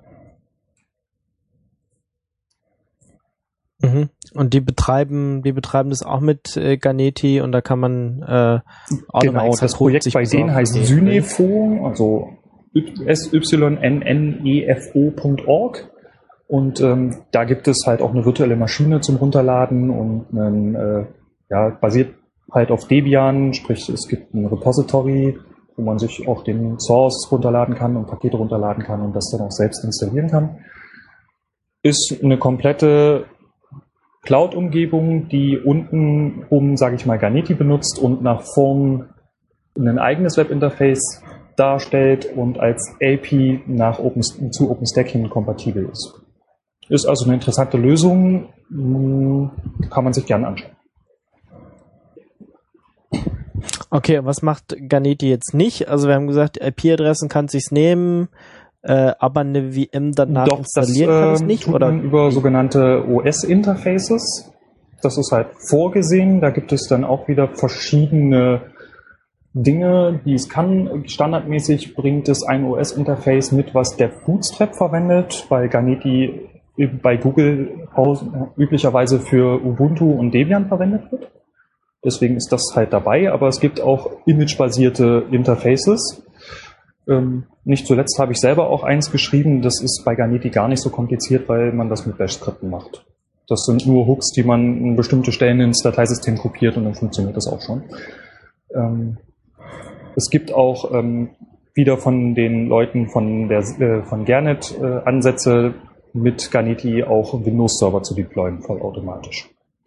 Mhm. Und die betreiben, die betreiben das auch mit äh, Ganeti und da kann man äh, auch Genau, das Projekt bei denen heißt Synefo, also S Y N N E F O Punkt org und ähm, da gibt es halt auch eine virtuelle Maschine zum Runterladen und einen, äh, ja, basiert halt auf Debian, sprich es gibt ein Repository, wo man sich auch den Source runterladen kann und Pakete runterladen kann und das dann auch selbst installieren kann. Ist eine komplette Cloud-Umgebung, die unten um, sage ich mal, Ganeti benutzt und nach vorn ein eigenes Webinterface darstellt und als A P I nach Open, zu OpenStack hin kompatibel ist. Ist also eine interessante Lösung, kann man sich gerne anschauen. Okay, und was macht Ganeti jetzt nicht? Also wir haben gesagt, I P-Adressen kann sich's nehmen, äh, aber eine V M danach Doch, installieren das, kann es äh, nicht? tut Oder man über sogenannte O S-Interfaces. Das ist halt vorgesehen. Da gibt es dann auch wieder verschiedene Dinge, die es kann. Standardmäßig bringt es ein O S-Interface mit, was der Bootstrap verwendet, weil Ganeti bei Google üblicherweise für Ubuntu und Debian verwendet wird. Deswegen ist das halt dabei, aber es gibt auch imagebasierte Interfaces. Ähm, nicht zuletzt habe ich selber auch eins geschrieben. Das ist bei Ganeti gar nicht so kompliziert, weil man das mit Bash-Skripten macht. Das sind nur Hooks, die man an bestimmte Stellen ins Dateisystem kopiert und dann funktioniert das auch schon. Ähm, es gibt auch ähm, wieder von den Leuten von, der, äh, von Gernet äh, Ansätze, mit Ganeti auch Windows-Server zu deployen, vollautomatisch.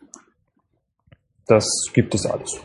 Das gibt es alles.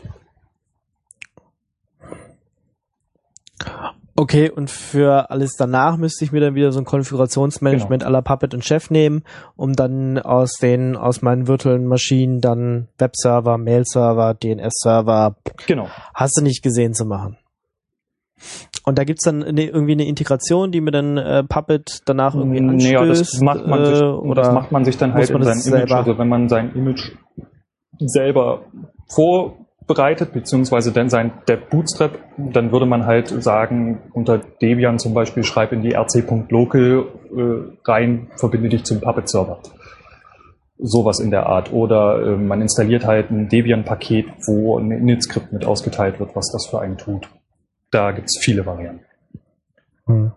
okay, und für alles danach müsste ich mir dann wieder so ein Konfigurationsmanagement Genau. à la Puppet und Chef nehmen, um dann aus den, aus meinen virtuellen Maschinen dann Webserver, Mail-Server, D N S-Server, Genau. hast du nicht gesehen zu machen. Und da gibt's dann eine, irgendwie eine Integration, die mir dann äh, Puppet danach irgendwie anstößt? Ja, das macht man sich, äh, oder das macht man sich dann halt in sein Image. Also wenn man sein Image selber vorbereitet, beziehungsweise dann sein der Bootstrap, dann würde man halt sagen, unter Debian zum Beispiel, schreib in die rc.local äh, rein, verbinde dich zum Puppet-Server. Sowas in der Art. Oder äh, man installiert halt ein Debian-Paket, wo ein Init-Skript mit ausgeteilt wird, was das für einen tut. Da gibt es viele Varianten. Hm.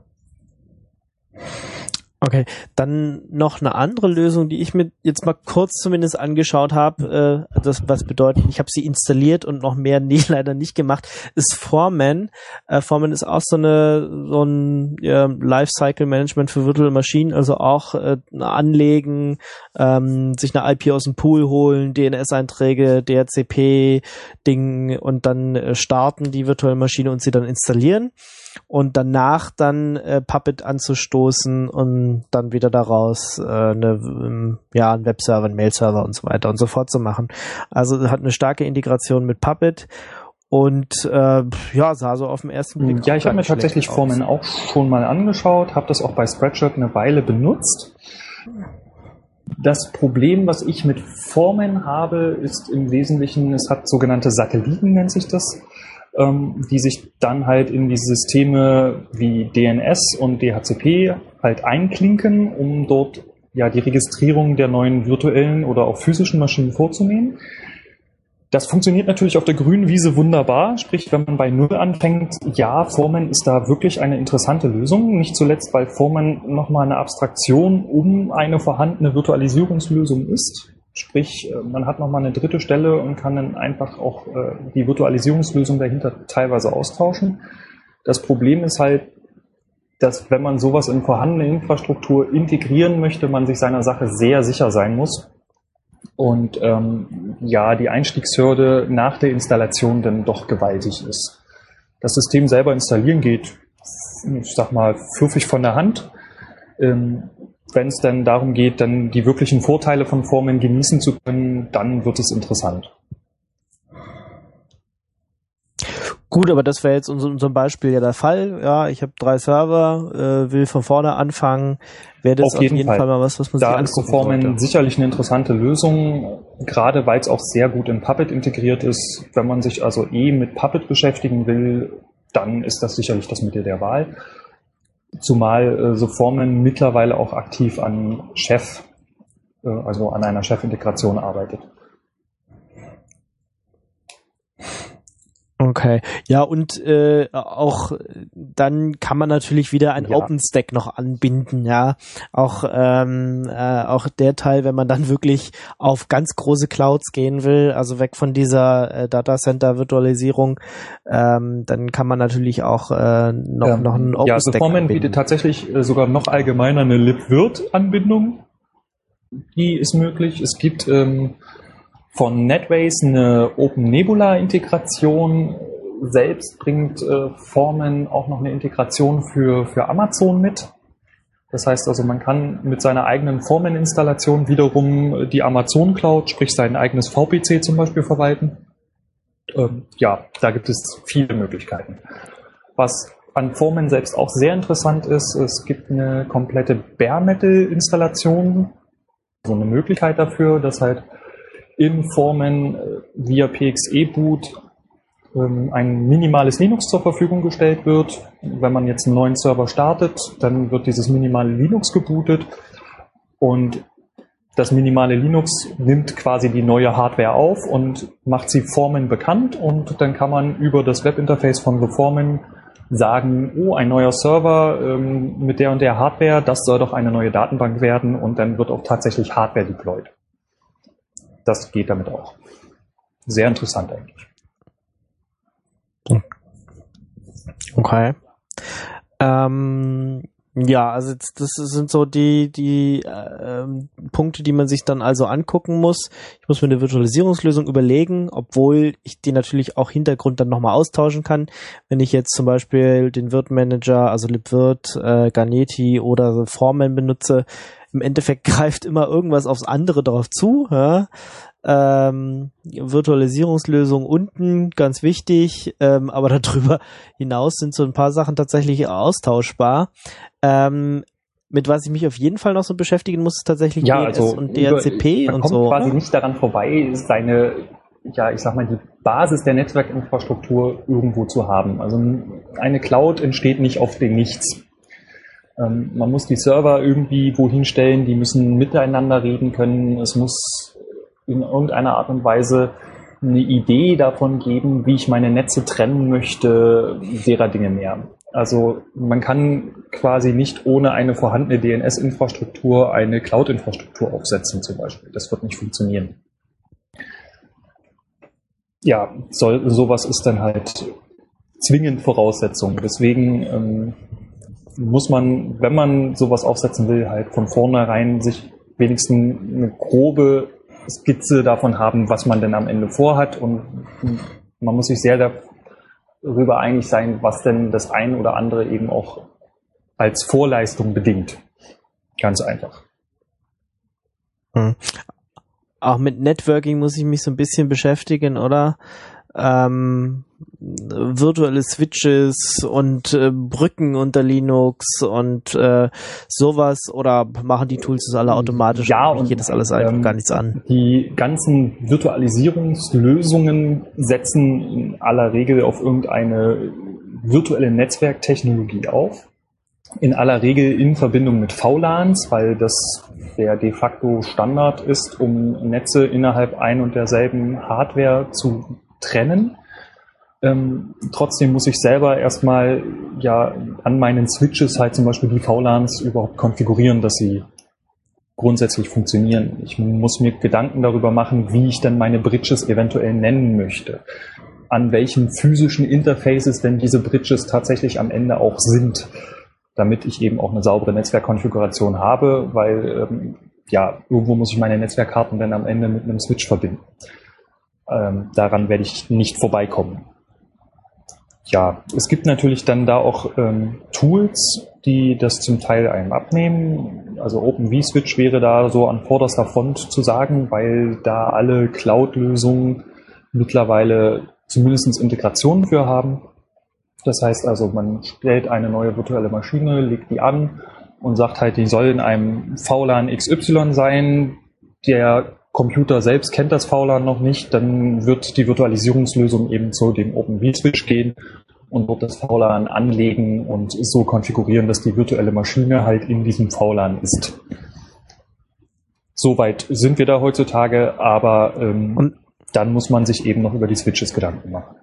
Okay, dann noch eine andere Lösung, die ich mir jetzt mal kurz zumindest angeschaut habe, äh, das was bedeutet, ich habe sie installiert und noch mehr nie leider nicht gemacht, ist Foreman. Äh, Foreman ist auch so eine so ein ja, Lifecycle Management für Virtual Maschinen, also auch äh, anlegen, ähm, sich eine I P aus dem Pool holen, D N S-Einträge, D H C P-Ding und dann äh, starten die virtuelle Maschine und sie dann installieren. Und danach dann äh, Puppet anzustoßen und dann wieder daraus äh, eine, ähm, ja, einen Webserver, einen Mail-Server und so weiter und so fort zu machen. Also hat eine starke Integration mit Puppet und äh, ja, sah so auf den ersten Blick Ja, ich habe mir tatsächlich Foreman auch schon mal angeschaut, habe das auch bei Spreadshirt eine Weile benutzt. Das Problem, was ich mit Foreman habe, ist im Wesentlichen, es hat sogenannte Satelliten, nennt sich das, die sich dann halt in diese Systeme wie D N S und D H C P halt einklinken, um dort ja die Registrierung der neuen virtuellen oder auch physischen Maschinen vorzunehmen. Das funktioniert natürlich auf der grünen Wiese wunderbar, sprich, wenn man bei Null anfängt, ja, Foreman ist da wirklich eine interessante Lösung, nicht zuletzt, weil Foreman nochmal eine Abstraktion um eine vorhandene Virtualisierungslösung ist. Sprich, man hat nochmal eine dritte Stelle und kann dann einfach auch äh, die Virtualisierungslösung dahinter teilweise austauschen. Das Problem ist halt, dass wenn man sowas in vorhandene Infrastruktur integrieren möchte, man sich seiner Sache sehr sicher sein muss. Und ähm, ja, die Einstiegshürde nach der Installation dann doch gewaltig ist. Das System selber installieren geht, ich sag mal, pfiffig von der Hand. Ähm, Wenn es dann darum geht, dann die wirklichen Vorteile von Foreman genießen zu können, dann wird es interessant. Gut, aber das wäre jetzt in unserem Beispiel ja der Fall. Ja, ich habe drei Server, äh, will von vorne anfangen. Wäre das auf jeden, auf jeden Fall. Fall mal was, was man da sich angucken ist Foreman sollte. Sicherlich eine interessante Lösung, gerade weil es auch sehr gut in Puppet integriert ist. Wenn man sich also eh mit Puppet beschäftigen will, dann ist das sicherlich das Mittel der Wahl. Zumal äh, so Foreman mittlerweile auch aktiv an Chef, äh, also an einer Chef-Integration arbeitet. Okay, ja, und äh, auch dann kann man natürlich wieder ein Ja. OpenStack noch anbinden, ja. Auch ähm, äh, auch der Teil, wenn man dann wirklich auf ganz große Clouds gehen will, also weg von dieser äh, Datacenter-Virtualisierung, ähm, dann kann man natürlich auch äh, noch Ähm, noch einen OpenStack Ja, also Foreman anbinden. bietet tatsächlich äh, sogar noch allgemeiner eine libvirt-Anbindung. Die ist möglich. Es gibt ähm, von NetWays eine OpenNebula-Integration. Selbst bringt äh, Foreman auch noch eine Integration für, für Amazon mit. Das heißt also, man kann mit seiner eigenen Foreman-Installation wiederum die Amazon Cloud, sprich sein eigenes V P C zum Beispiel, verwalten. Ähm, ja, da gibt es viele Möglichkeiten. Was an Foreman selbst auch sehr interessant ist, es gibt eine komplette Bare-Metal-Installation, so eine Möglichkeit dafür, dass halt in Foreman via P X E-Boot ähm, ein minimales Linux zur Verfügung gestellt wird. Wenn man jetzt einen neuen Server startet, dann wird dieses minimale Linux gebootet und das minimale Linux nimmt quasi die neue Hardware auf und macht sie Foreman bekannt und dann kann man über das Webinterface von The Foreman sagen, oh, ein neuer Server ähm, mit der und der Hardware, das soll doch eine neue Datenbank werden und dann wird auch tatsächlich Hardware deployed. Das geht damit auch. Sehr interessant eigentlich. Okay. Ähm, ja, also jetzt, das sind so die die äh, Punkte, die man sich dann also angucken muss. Ich muss mir eine Virtualisierungslösung überlegen, obwohl ich die natürlich auch Hintergrund dann nochmal austauschen kann. Wenn ich jetzt zum Beispiel den Virt-Manager, also libvirt, äh, Ganeti oder Foreman benutze, im Endeffekt greift immer irgendwas aufs andere drauf zu. Ja? Ähm, Virtualisierungslösung unten, ganz wichtig, ähm, aber darüber hinaus sind so ein paar Sachen tatsächlich austauschbar. Ähm, mit was ich mich auf jeden Fall noch so beschäftigen muss, ist tatsächlich ja, D N S also und D H C P man und kommt so. quasi Ne? nicht daran vorbei, seine, ja, ich sag mal, die Basis der Netzwerkinfrastruktur irgendwo zu haben. Also eine Cloud entsteht nicht auf dem Nichts. Ähm, man muss die Server irgendwie wohin stellen, die müssen miteinander reden können. Es muss in irgendeiner Art und Weise eine Idee davon geben, wie ich meine Netze trennen möchte, derer Dinge mehr. Also man kann quasi nicht ohne eine vorhandene D N S-Infrastruktur eine Cloud-Infrastruktur aufsetzen zum Beispiel. Das wird nicht funktionieren. Ja, soll, sowas ist dann halt zwingend Voraussetzung. Deswegen ähm, muss man, wenn man sowas aufsetzen will, halt von vornherein sich wenigstens eine grobe Skizze davon haben, was man denn am Ende vorhat und man muss sich sehr darüber einig sein, was denn das ein oder andere eben auch als Vorleistung bedingt. Ganz einfach. Hm. Auch mit Networking muss ich mich so ein bisschen beschäftigen, oder? Ähm, virtuelle Switches und äh, Brücken unter Linux und äh, sowas, oder machen die Tools das alle automatisch? Ja, und geht das alles einfach ähm, gar nichts an? Die ganzen Virtualisierungslösungen setzen in aller Regel auf irgendeine virtuelle Netzwerktechnologie auf. In aller Regel in Verbindung mit V LANs, weil das der de facto Standard ist, um Netze innerhalb ein und derselben Hardware zu trennen. Ähm, trotzdem muss ich selber erstmal ja an meinen Switches halt zum Beispiel die V LANs überhaupt konfigurieren, dass sie grundsätzlich funktionieren. Ich muss mir Gedanken darüber machen, wie ich dann meine Bridges eventuell nennen möchte. An welchen physischen Interfaces denn diese Bridges tatsächlich am Ende auch sind, damit ich eben auch eine saubere Netzwerkkonfiguration habe, weil ähm, ja, irgendwo muss ich meine Netzwerkkarten dann am Ende mit einem Switch verbinden. Ähm, daran werde ich nicht vorbeikommen. Ja, es gibt natürlich dann da auch ähm, Tools, die das zum Teil einem abnehmen. Also Open vSwitch wäre da so an vorderster Front zu sagen, weil da alle Cloud-Lösungen mittlerweile zumindest Integrationen für haben. Das heißt also, man stellt eine neue virtuelle Maschine, legt die an und sagt halt, die soll in einem V LAN X Y sein. Der Computer selbst kennt das V LAN noch nicht, dann wird die Virtualisierungslösung eben zu dem Open vSwitch gehen und wird das V LAN anlegen und so konfigurieren, dass die virtuelle Maschine halt in diesem V LAN ist. Soweit sind wir da heutzutage, aber ähm, und dann muss man sich eben noch über die Switches Gedanken machen.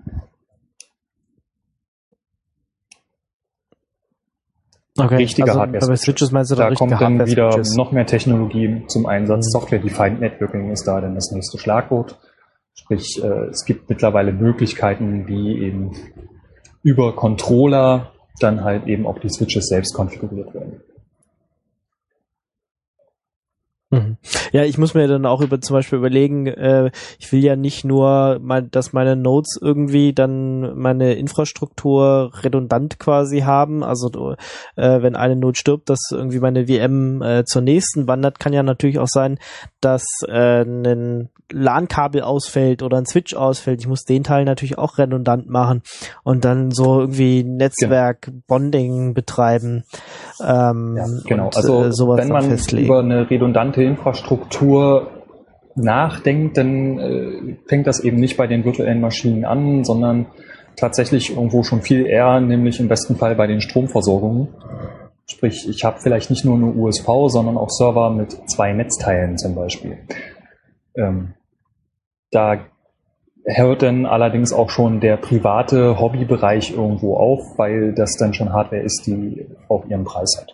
Okay, richtige also Hardware. bei Switches meinst du da kommt dann wieder Switches. noch mehr Technologie zum Einsatz. Mhm. Software-Defined Networking ist da dann das nächste Schlagwort. Sprich, äh, es gibt mittlerweile Möglichkeiten, wie eben über Controller dann halt eben auch die Switches selbst konfiguriert werden. Mhm. Ja, ich muss mir dann auch über zum Beispiel überlegen, äh, ich will ja nicht nur, mein, dass meine Nodes irgendwie dann meine Infrastruktur redundant quasi haben, also äh, wenn eine Node stirbt, dass irgendwie meine V M äh, zur nächsten wandert, kann ja natürlich auch sein, dass äh, ein LAN-Kabel ausfällt oder ein Switch ausfällt. Ich muss den Teil natürlich auch redundant machen und dann so irgendwie Netzwerk-Bonding betreiben. Ähm, ja, genau, und, also äh, sowas wenn man festlegen. über eine redundante Infrastruktur nachdenkt, dann äh, fängt das eben nicht bei den virtuellen Maschinen an, sondern tatsächlich irgendwo schon viel eher, nämlich im besten Fall bei den Stromversorgungen. Sprich, ich habe vielleicht nicht nur eine U S V, sondern auch Server mit zwei Netzteilen zum Beispiel. Ähm, da hört dann allerdings auch schon der private Hobbybereich irgendwo auf, weil das dann schon Hardware ist, die auch ihren Preis hat.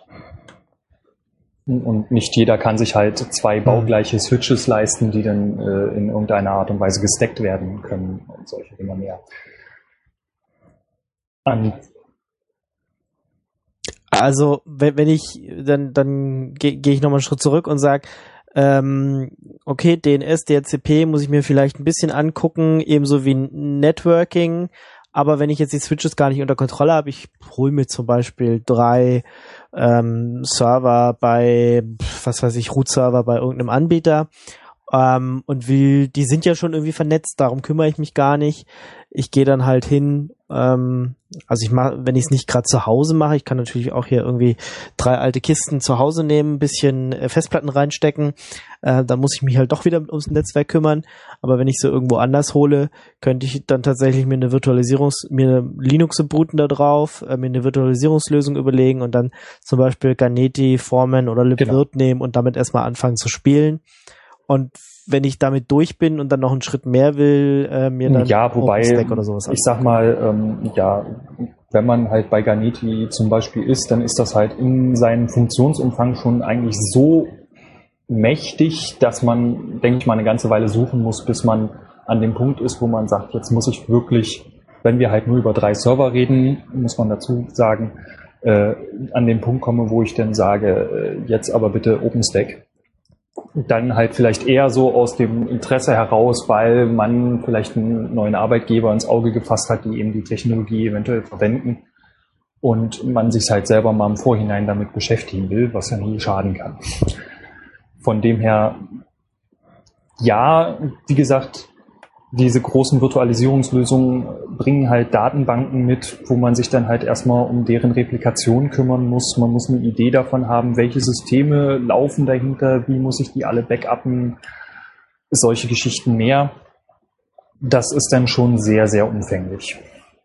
Und nicht jeder kann sich halt zwei baugleiche Switches leisten, die dann äh, in irgendeiner Art und Weise gestackt werden können und solche Dinge mehr. An Also, wenn, wenn ich, dann, dann gehe geh ich nochmal einen Schritt zurück und sage, ähm, okay, D N S, D H C P muss ich mir vielleicht ein bisschen angucken, ebenso wie Networking, aber wenn ich jetzt die Switches gar nicht unter Kontrolle habe, ich hole mir zum Beispiel drei ähm, Server bei, was weiß ich, Root-Server bei irgendeinem Anbieter ähm, und will, die sind ja schon irgendwie vernetzt, darum kümmere ich mich gar nicht. Ich gehe dann halt hin, ähm, also ich mache, wenn ich es nicht gerade zu Hause mache, ich kann natürlich auch hier irgendwie drei alte Kisten zu Hause nehmen, ein bisschen äh, Festplatten reinstecken, äh, da muss ich mich halt doch wieder ums Netzwerk kümmern, aber wenn ich sie irgendwo anders hole, könnte ich dann tatsächlich mir eine Virtualisierungs-, mir eine Linux booten da drauf, äh, mir eine Virtualisierungslösung überlegen und dann zum Beispiel Ganeti, Foreman oder libvirt genau. nehmen und damit erstmal anfangen zu spielen. Und wenn ich damit durch bin und dann noch einen Schritt mehr will, äh, mir dann ja, wobei, OpenStack oder sowas ich sag mal, ähm, ja, wenn man halt bei Ganeti zum Beispiel ist, dann ist das halt in seinem Funktionsumfang schon eigentlich so mächtig, dass man, denke ich mal, eine ganze Weile suchen muss, bis man an dem Punkt ist, wo man sagt, jetzt muss ich wirklich, wenn wir halt nur über drei Server reden, muss man dazu sagen, äh, an den Punkt komme, wo ich dann sage, äh, jetzt aber bitte OpenStack. Dann halt vielleicht eher so aus dem Interesse heraus, weil man vielleicht einen neuen Arbeitgeber ins Auge gefasst hat, die eben die Technologie eventuell verwenden und man sich halt selber mal im Vorhinein damit beschäftigen will, was ja nie schaden kann. Von dem her, ja, wie gesagt, diese großen Virtualisierungslösungen bringen halt Datenbanken mit, wo man sich dann halt erstmal um deren Replikation kümmern muss. Man muss eine Idee davon haben, welche Systeme laufen dahinter, wie muss ich die alle backuppen, solche Geschichten mehr. Das ist dann schon sehr, sehr umfänglich.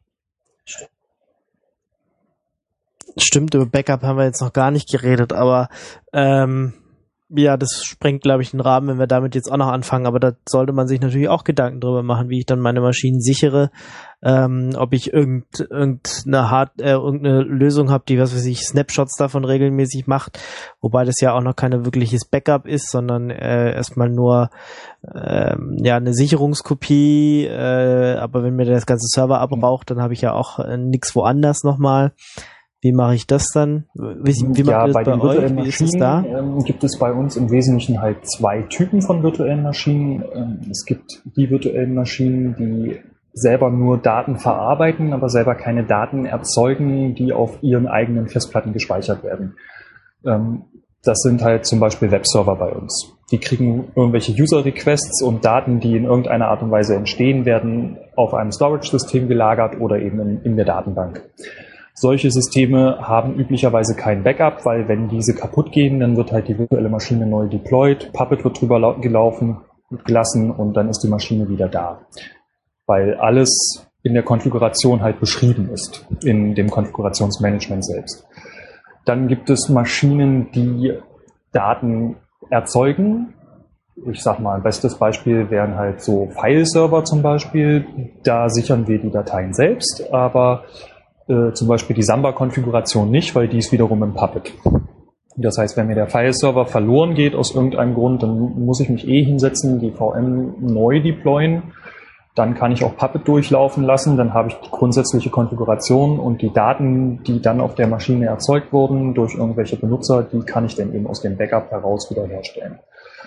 Stimmt, über Backup haben wir jetzt noch gar nicht geredet, aber ähm ja, das sprengt, glaube ich, den Rahmen, wenn wir damit jetzt auch noch anfangen, aber da sollte man sich natürlich auch Gedanken drüber machen, wie ich dann meine Maschinen sichere, ähm, ob ich irgend, irgendeine Hard, äh, irgendeine Lösung habe, die, was weiß ich, Snapshots davon regelmäßig macht, wobei das ja auch noch keine wirkliches Backup ist, sondern äh, erstmal nur ähm, ja eine Sicherungskopie, äh, aber wenn mir das ganze Server abraucht, dann habe ich ja auch äh, nichts woanders nochmal. Wie mache ich das dann? Wie, wie ja, macht ihr das bei, bei den euch? virtuellen Wie ist es Maschinen da? ähm, gibt es bei uns im Wesentlichen halt zwei Typen von virtuellen Maschinen. Ähm, es gibt die virtuellen Maschinen, die selber nur Daten verarbeiten, aber selber keine Daten erzeugen, die auf ihren eigenen Festplatten gespeichert werden. Ähm, das sind halt zum Beispiel Webserver bei uns. Die kriegen irgendwelche User-Requests und Daten, die in irgendeiner Art und Weise entstehen, werden auf einem Storage-System gelagert oder eben in, in der Datenbank. Solche Systeme haben üblicherweise kein Backup, weil wenn diese kaputt gehen, dann wird halt die virtuelle Maschine neu deployed, Puppet wird drüber gelaufen, gelassen und dann ist die Maschine wieder da. Weil alles in der Konfiguration halt beschrieben ist, in dem Konfigurationsmanagement selbst. Dann gibt es Maschinen, die Daten erzeugen. Ich sag mal, ein bestes Beispiel wären halt so File-Server zum Beispiel. Da sichern wir die Dateien selbst, aber Äh, zum Beispiel die Samba-Konfiguration nicht, weil die ist wiederum im Puppet. Das heißt, wenn mir der File-Server verloren geht aus irgendeinem Grund, dann muss ich mich eh hinsetzen, die V M neu deployen. Dann kann ich auch Puppet durchlaufen lassen, dann habe ich die grundsätzliche Konfiguration und die Daten, die dann auf der Maschine erzeugt wurden durch irgendwelche Benutzer, die kann ich dann eben aus dem Backup heraus wiederherstellen.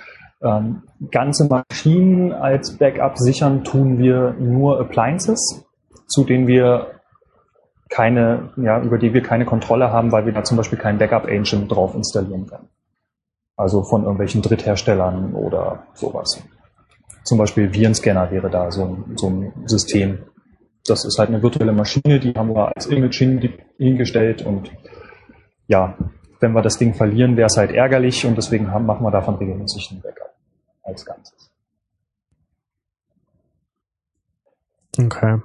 Ähm, ganze Maschinen als Backup sichern tun wir nur Appliances, zu denen wir keine, ja, über die wir keine Kontrolle haben, weil wir da zum Beispiel keinen Backup-Agent drauf installieren können. Also von irgendwelchen Drittherstellern oder sowas. Zum Beispiel Virenscanner wäre da so ein, so ein System. Das ist halt eine virtuelle Maschine, die haben wir als Image hingestellt und ja, wenn wir das Ding verlieren, wäre es halt ärgerlich und deswegen haben, machen wir davon regelmäßig ein Backup als Ganzes. Okay.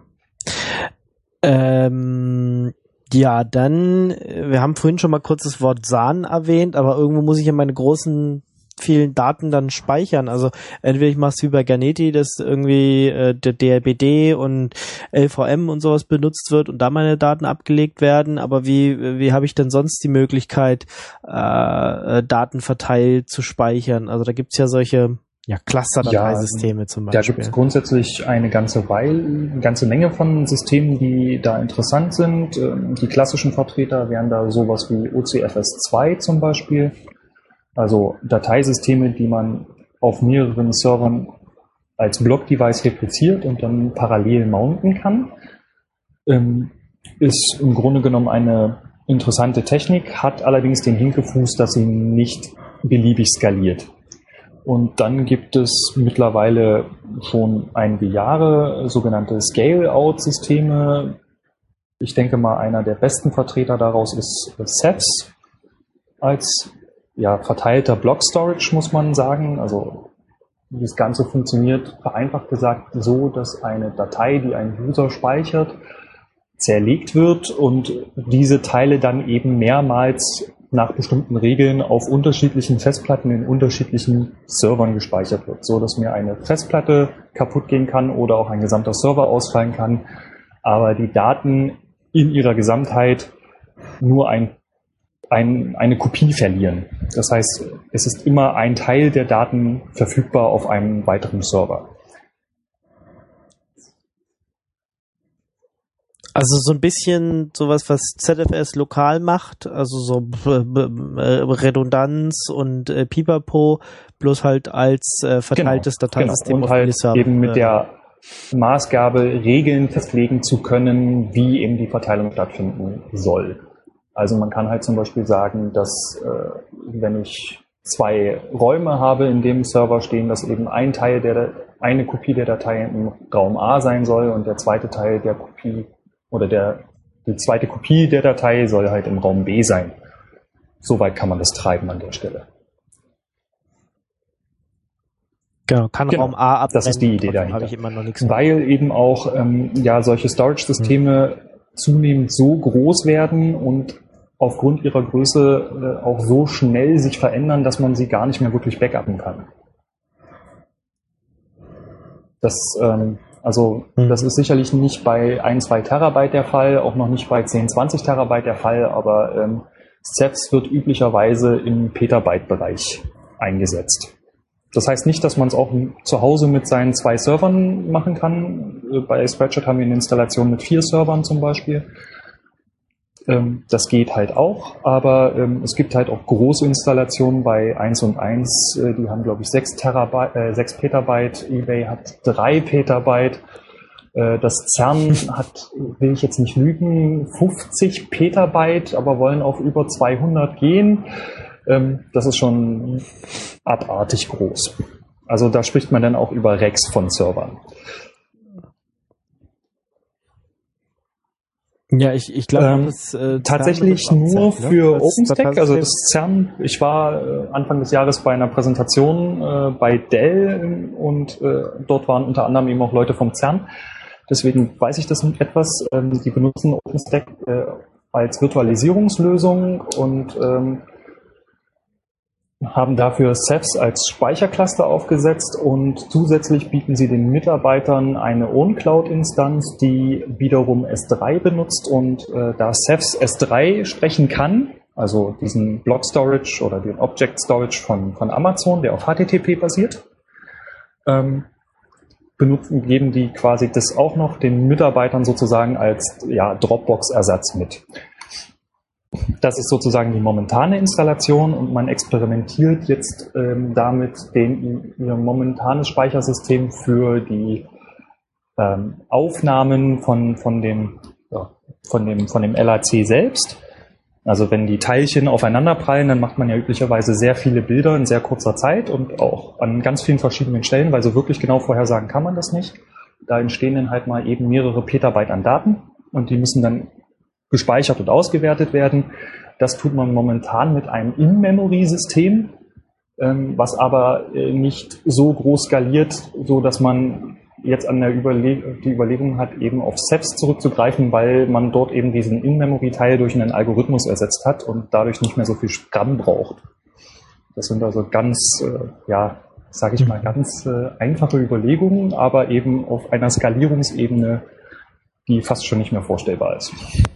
Ähm, ja, dann, wir haben vorhin schon mal kurz das Wort S A N erwähnt, aber irgendwo muss ich ja meine großen, vielen Daten dann speichern. Also entweder ich mache es wie bei Ganeti, dass irgendwie äh, der D L B D und L V M und sowas benutzt wird und da meine Daten abgelegt werden, aber wie wie habe ich denn sonst die Möglichkeit, äh, Daten verteilt zu speichern? Also da gibt's ja solche ja, Cluster-Dateisysteme ja, zum Beispiel. Da gibt es grundsätzlich eine ganze Weile, eine ganze Menge von Systemen, die da interessant sind. Die klassischen Vertreter wären da sowas wie O C F S zwei zum Beispiel. Also Dateisysteme, die man auf mehreren Servern als Block-Device repliziert und dann parallel mounten kann. Ist im Grunde genommen eine interessante Technik, hat allerdings den Hinkefuß, dass sie nicht beliebig skaliert. Und dann gibt es mittlerweile schon einige Jahre sogenannte Scale-Out-Systeme. Ich denke mal, einer der besten Vertreter daraus ist Ceph als ja, verteilter Block-Storage, muss man sagen. Also das Ganze funktioniert vereinfacht gesagt so, dass eine Datei, die ein User speichert, zerlegt wird und diese Teile dann eben mehrmals nach bestimmten Regeln auf unterschiedlichen Festplatten in unterschiedlichen Servern gespeichert wird, so dass mir eine Festplatte kaputt gehen kann oder auch ein gesamter Server ausfallen kann, aber die Daten in ihrer Gesamtheit nur ein, ein, eine Kopie verlieren. Das heißt, es ist immer ein Teil der Daten verfügbar auf einem weiteren Server. Also so ein bisschen sowas, was Z F S lokal macht, also so äh, äh, Redundanz und äh, Pipapo, bloß halt als äh, verteiltes genau, Dateisystem. Genau. Und halt Server, eben mit äh, der Maßgabe, Regeln festlegen zu können, wie eben die Verteilung stattfinden soll. Also man kann halt zum Beispiel sagen, dass äh, wenn ich zwei Räume habe, in dem Server stehen, dass eben ein Teil der eine Kopie der Datei im Raum A sein soll und der zweite Teil der Kopie oder der, die zweite Kopie der Datei soll halt im Raum B sein. Soweit kann man das treiben an der Stelle. Genau, kann genau, Raum A abbrennen. Das ist die Idee dahinter. Habe ich immer noch nichts Weil eben auch ähm, ja, solche Storage-Systeme hm. zunehmend so groß werden und aufgrund ihrer Größe äh, auch so schnell sich verändern, dass man sie gar nicht mehr wirklich backuppen kann. Das ähm, Also das ist sicherlich nicht bei ein, zwei Terabyte der Fall, auch noch nicht bei zehn, zwanzig Terabyte der Fall, aber ähm, Ceph wird üblicherweise im Petabyte-Bereich eingesetzt. Das heißt nicht, dass man es auch zu Hause mit seinen zwei Servern machen kann. Bei Spreadshirt haben wir eine Installation mit vier Servern zum Beispiel. Ähm, das geht halt auch, aber ähm, es gibt halt auch große Installationen bei eins und eins, äh, die haben glaube ich sechs Terabyte, äh, sechs Petabyte, eBay hat drei Petabyte, äh, das CERN hat, will ich jetzt nicht lügen, fünfzig Petabyte, aber wollen auf über zweihundert gehen. Ähm, das ist schon abartig groß. Also da spricht man dann auch über Racks von Servern. Ja, ich, ich glaube, ähm, das äh, tatsächlich nur CERN, für ne? OpenStack, also das CERN. Ich war äh, Anfang des Jahres bei einer Präsentation äh, bei Dell und äh, dort waren unter anderem eben auch Leute vom CERN. Deswegen weiß ich das etwas. Ähm, die benutzen OpenStack äh, als Virtualisierungslösung und ähm, haben dafür Ceph als Speichercluster aufgesetzt und zusätzlich bieten sie den Mitarbeitern eine OwnCloud-Instanz, die wiederum S drei benutzt und äh, da Ceph S drei sprechen kann, also diesen Block Storage oder den Object Storage von, von Amazon, der auf H T T P basiert, ähm, benutzen, geben die quasi das auch noch den Mitarbeitern sozusagen als ja, Dropbox-Ersatz mit. Das ist sozusagen die momentane Installation und man experimentiert jetzt ähm, damit, den, ihr momentanes Speichersystem für die ähm, Aufnahmen von, von, dem, ja, von, dem, von dem L A C selbst. Also wenn die Teilchen aufeinanderprallen, dann macht man ja üblicherweise sehr viele Bilder in sehr kurzer Zeit und auch an ganz vielen verschiedenen Stellen, weil so wirklich genau vorhersagen kann man das nicht. Da entstehen dann halt mal eben mehrere Petabyte an Daten und die müssen dann gespeichert und ausgewertet werden. Das tut man momentan mit einem In-Memory-System, ähm, was aber äh, nicht so groß skaliert, so dass man jetzt an der Überle- die Überlegung hat, eben auf Ceph zurückzugreifen, weil man dort eben diesen In-Memory-Teil durch einen Algorithmus ersetzt hat und dadurch nicht mehr so viel RAM braucht. Das sind also ganz, äh, ja, sage ich mal, ganz äh, einfache Überlegungen, aber eben auf einer Skalierungsebene, die fast schon nicht mehr vorstellbar ist.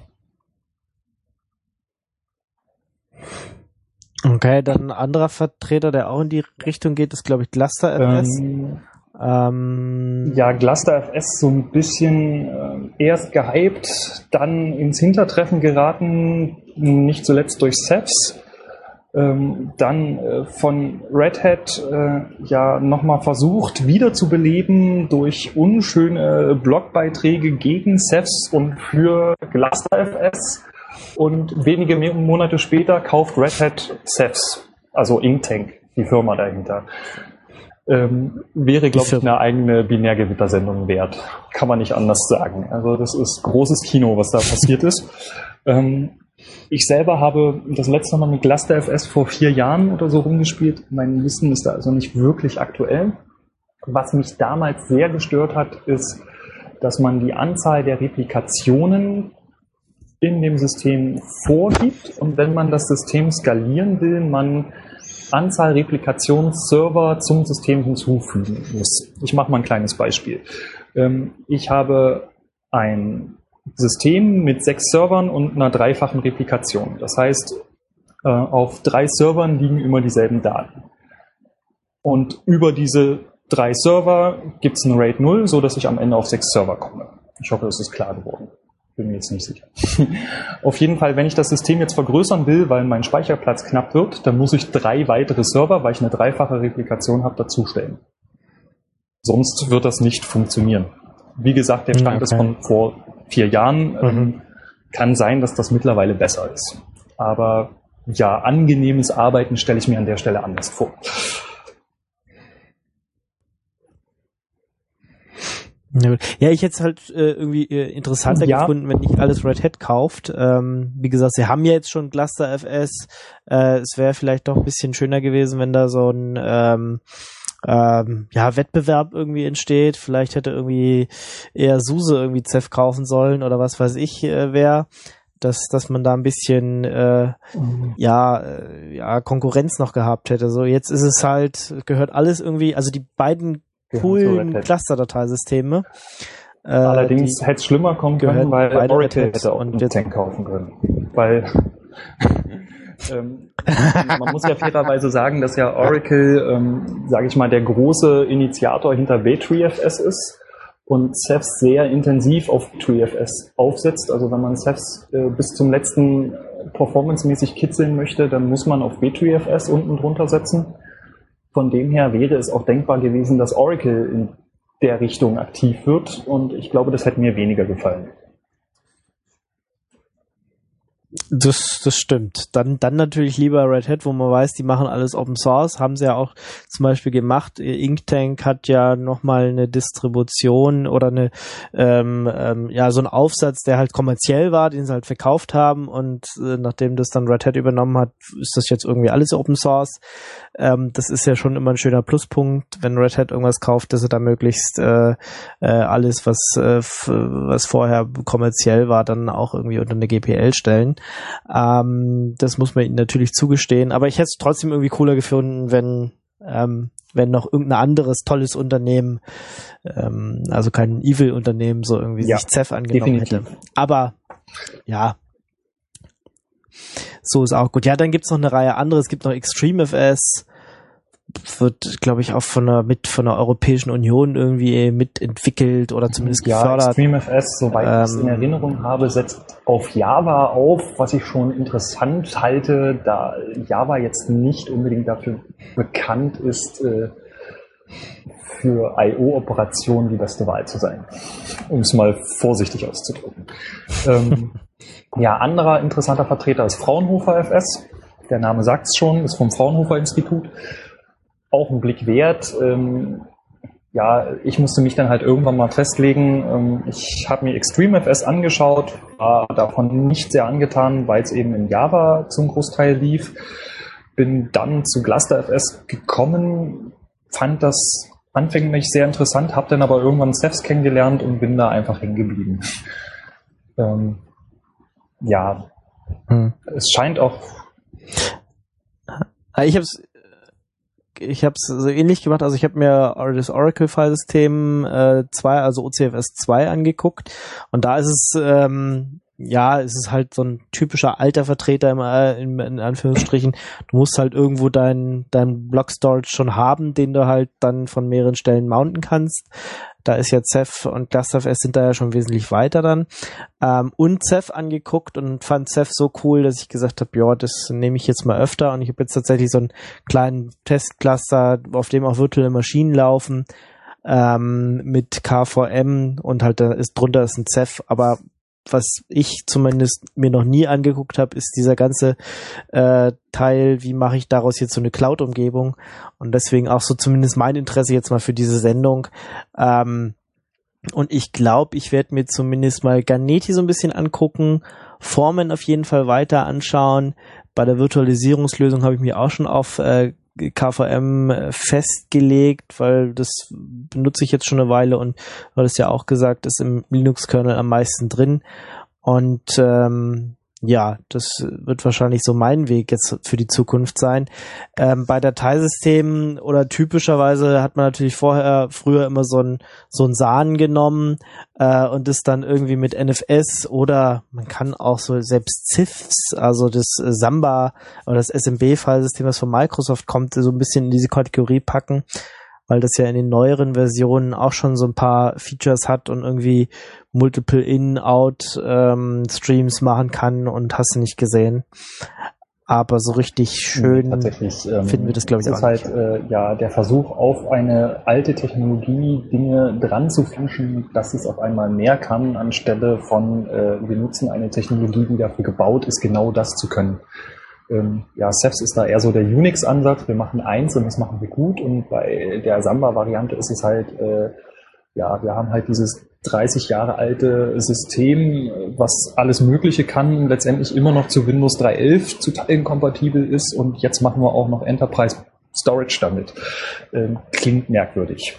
Okay, dann ein anderer Vertreter, der auch in die Richtung geht, ist, glaube ich, GlusterFS. Ähm, ähm, ja, GlusterFS so ein bisschen äh, erst gehypt, dann ins Hintertreffen geraten, nicht zuletzt durch Ceph. Ähm, dann äh, von Red Hat äh, ja nochmal versucht wiederzubeleben durch unschöne Blogbeiträge gegen Ceph und für GlusterFS. Und wenige Monate später kauft Red Hat Ceph, also Inktank, die Firma dahinter. Ähm, wäre, glaube ich, eine eigene Binärgewittersendung wert. Kann man nicht anders sagen. Also das ist großes Kino, was da passiert ist. Ähm, ich selber habe das letzte Mal mit GlusterFS vor vier Jahren oder so rumgespielt. Mein Wissen ist da also nicht wirklich aktuell. Was mich damals sehr gestört hat, ist, dass man die Anzahl der Replikationen in dem System vorgibt und wenn man das System skalieren will, man Anzahl Replikationsserver zum System hinzufügen muss. Ich mache mal ein kleines Beispiel. Ich habe ein System mit sechs Servern und einer dreifachen Replikation. Das heißt, auf drei Servern liegen immer dieselben Daten. Und über diese drei Server gibt es ein RAID null, so dass ich am Ende auf sechs Server komme. Ich hoffe, es ist klar geworden. Bin mir jetzt nicht sicher. Auf jeden Fall, wenn ich das System jetzt vergrößern will, weil mein Speicherplatz knapp wird, dann muss ich drei weitere Server, weil ich eine dreifache Replikation habe, dazustellen. Sonst wird das nicht funktionieren. Wie gesagt, der Stand okay. ist von vor vier Jahren. Mhm. Kann sein, dass das mittlerweile besser ist. Aber ja, angenehmes Arbeiten stelle ich mir an der Stelle anders vor. Ja, ich hätte es halt äh, irgendwie äh, interessanter ja. gefunden, wenn nicht alles Red Hat kauft. Ähm, wie gesagt, sie haben ja jetzt schon GlusterFS. Äh, es wäre vielleicht doch ein bisschen schöner gewesen, wenn da so ein ähm, ähm, ja, Wettbewerb irgendwie entsteht. Vielleicht hätte irgendwie eher SUSE irgendwie Ceph kaufen sollen oder was weiß ich äh, wer. Dass, dass man da ein bisschen äh, mhm. ja, äh, ja Konkurrenz noch gehabt hätte. So, jetzt ist es halt, gehört alles irgendwie, also die beiden coolen Cluster-Dateisysteme. Äh, Allerdings hätte es schlimmer kommen können, weil Oracle hätte auch einen Tank kaufen können. Weil ähm, man muss ja fairerweise sagen, dass ja Oracle, ähm, sage ich mal, der große Initiator hinter BTreeFS ist und Ceph sehr intensiv auf BTreeFS aufsetzt. Also wenn man Ceph äh, bis zum letzten performancemäßig kitzeln möchte, dann muss man auf BTreeFS unten drunter setzen. Von dem her wäre es auch denkbar gewesen, dass Oracle in der Richtung aktiv wird und ich glaube, das hätte mir weniger gefallen. Das, das stimmt. Dann, dann natürlich lieber Red Hat, wo man weiß, die machen alles Open Source, haben sie ja auch zum Beispiel gemacht. Inktank hat ja nochmal eine Distribution oder eine, ähm, ähm, ja, so einen Aufsatz, der halt kommerziell war, den sie halt verkauft haben und äh, nachdem das dann Red Hat übernommen hat, ist das jetzt irgendwie alles Open Source. Ähm, das ist ja schon immer ein schöner Pluspunkt, wenn Red Hat irgendwas kauft, dass sie da möglichst äh, äh, alles, was, äh, f- was vorher kommerziell war, dann auch irgendwie unter eine G P L stellen. Ähm, das muss man ihnen natürlich zugestehen, aber ich hätte es trotzdem irgendwie cooler gefunden, wenn ähm, wenn noch irgendein anderes tolles Unternehmen, ähm, also kein Evil-Unternehmen, so irgendwie ja, sich Ceph angenommen definitiv. hätte. Aber ja, so ist auch gut. Ja, dann gibt's noch eine Reihe andere. Es gibt noch ExtremeFS, wird, glaube ich, auch von der mit von der Europäischen Union irgendwie mitentwickelt oder zumindest ja, gefördert. ExtremeFS, soweit Ähm, ich es in Erinnerung habe, setzt auf Java auf, was ich schon interessant halte, da Java jetzt nicht unbedingt dafür bekannt ist, äh, für I O-Operationen die beste Wahl zu sein, um es mal vorsichtig auszudrücken. ähm, ja, anderer interessanter Vertreter ist Fraunhofer F S. Der Name sagt es schon, ist vom Fraunhofer Institut. Auch ein Blick wert. Ähm, ja, ich musste mich dann halt irgendwann mal festlegen. Ähm, ich habe mir ExtremeFS angeschaut, war davon nicht sehr angetan, weil es eben in Java zum Großteil lief. Bin dann zu GlusterFS gekommen, fand das anfänglich sehr interessant, habe dann aber irgendwann Cephs kennengelernt und bin da einfach hängen geblieben. ähm, ja, hm. Es scheint auch... Ich habe es ich habe es so ähnlich gemacht, also ich habe mir das Oracle-Filesystem äh, zwei, also O C F S zwei angeguckt und da ist es ähm, ja, es ist halt so ein typischer alter Vertreter im, in, in Anführungsstrichen. Du musst halt irgendwo dein dein Block-Storage schon haben, den du halt dann von mehreren Stellen mounten kannst. Da ist ja Ceph und GlusterFS sind da ja schon wesentlich weiter dann. Ähm, und Ceph angeguckt und fand Ceph so cool, dass ich gesagt habe, ja, das nehme ich jetzt mal öfter. Und ich habe jetzt tatsächlich so einen kleinen Testcluster, auf dem auch virtuelle Maschinen laufen, ähm, mit K V M und halt da ist drunter ist ein Ceph, aber was ich zumindest mir noch nie angeguckt habe, ist dieser ganze äh, Teil, wie mache ich daraus jetzt so eine Cloud-Umgebung und deswegen auch so zumindest mein Interesse jetzt mal für diese Sendung. Ähm, und ich glaube, ich werde mir zumindest mal Ganeti so ein bisschen angucken, Formen auf jeden Fall weiter anschauen. Bei der Virtualisierungslösung habe ich mich auch schon auf äh, K V M festgelegt, weil das benutze ich jetzt schon eine Weile und weil es ja auch gesagt ist, im Linux-Kernel am meisten drin und ähm, ja, das wird wahrscheinlich so mein Weg jetzt für die Zukunft sein. Ähm, bei Dateisystemen oder typischerweise hat man natürlich vorher, früher immer so ein so ein S A N genommen äh, und das dann irgendwie mit N F S oder man kann auch so selbst C I F S, also das Samba oder das S M B-Filesystem, was von Microsoft kommt, so ein bisschen in diese Kategorie packen, weil das ja in den neueren Versionen auch schon so ein paar Features hat und irgendwie Multiple In-Out ähm, Streams machen kann und hast du nicht gesehen. Aber so richtig schön Tatsächlich, ähm, finden wir das, glaube ich, auch nicht. Es ist halt äh, ja, der Versuch, auf eine alte Technologie Dinge dran zu fischen, dass es auf einmal mehr kann, anstelle von äh, wir nutzen eine Technologie, die dafür gebaut ist, genau das zu können. Ähm, ja, Cephs ist da eher so der Unix-Ansatz. Wir machen eins und das machen wir gut. Und bei der Samba-Variante ist es halt, äh, ja, wir haben halt dieses dreißig Jahre alte System, was alles Mögliche kann, letztendlich immer noch zu Windows drei Punkt elf zu Teilen kompatibel ist. Und jetzt machen wir auch noch Enterprise Storage damit. Ähm, klingt merkwürdig.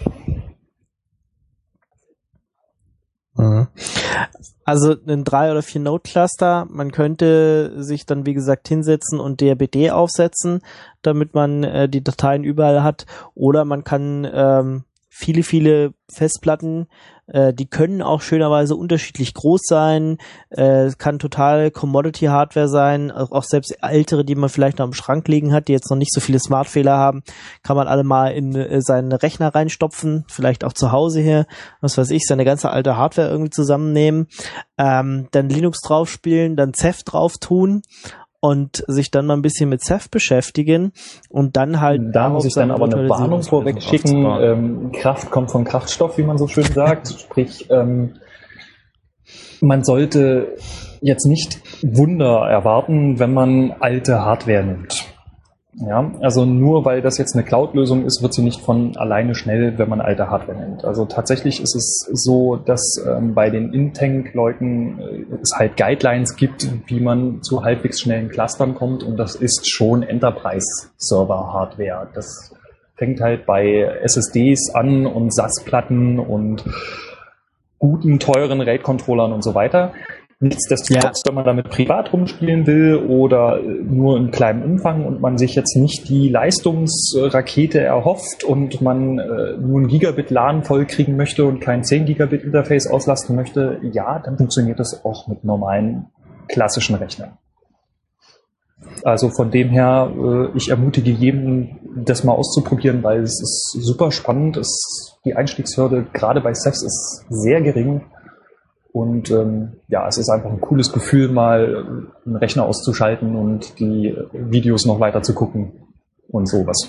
Also ein drei oder vier Node Cluster, man könnte sich dann wie gesagt hinsetzen und D R B D aufsetzen, damit man äh, die Dateien überall hat, oder man kann ähm, viele, viele Festplatten, äh, die können auch schönerweise unterschiedlich groß sein, äh, es kann total Commodity-Hardware sein, auch, auch selbst ältere, die man vielleicht noch im Schrank liegen hat, die jetzt noch nicht so viele Smart-Fehler haben, kann man alle mal in äh, seinen Rechner reinstopfen, vielleicht auch zu Hause hier, was weiß ich, seine ganze alte Hardware irgendwie zusammennehmen, ähm, dann Linux draufspielen, dann Ceph drauf tun und sich dann mal ein bisschen mit Ceph beschäftigen und dann halt... Da muss ich dann aber eine Warnung vorweg schicken. Ähm, Kraft kommt von Kraftstoff, wie man so schön sagt. Sprich, ähm, man sollte jetzt nicht Wunder erwarten, wenn man alte Hardware nimmt. Ja, also nur weil das jetzt eine Cloud-Lösung ist, wird sie nicht von alleine schnell, wenn man alte Hardware nimmt. Also tatsächlich ist es so, dass ähm, bei den Intank-Leuten äh, es halt Guidelines gibt, wie man zu halbwegs schnellen Clustern kommt, und das ist schon Enterprise-Server-Hardware. Das fängt halt bei S S Ds an und S A S-Platten und guten, teuren RAID-Controllern und so weiter. Nichtsdestotrotz, ja, wenn man damit privat rumspielen will oder nur in kleinem Umfang und man sich jetzt nicht die Leistungsrakete erhofft und man äh, nur ein Gigabit LAN vollkriegen möchte und kein zehn Gigabit Interface auslasten möchte, ja, dann funktioniert das auch mit normalen klassischen Rechnern. Also von dem her, äh, ich ermutige jeden, das mal auszuprobieren, weil es ist super spannend. Es, die Einstiegshürde gerade bei Ceph ist sehr gering. Und ähm, ja, es ist einfach ein cooles Gefühl, mal einen Rechner auszuschalten und die Videos noch weiter zu gucken und sowas.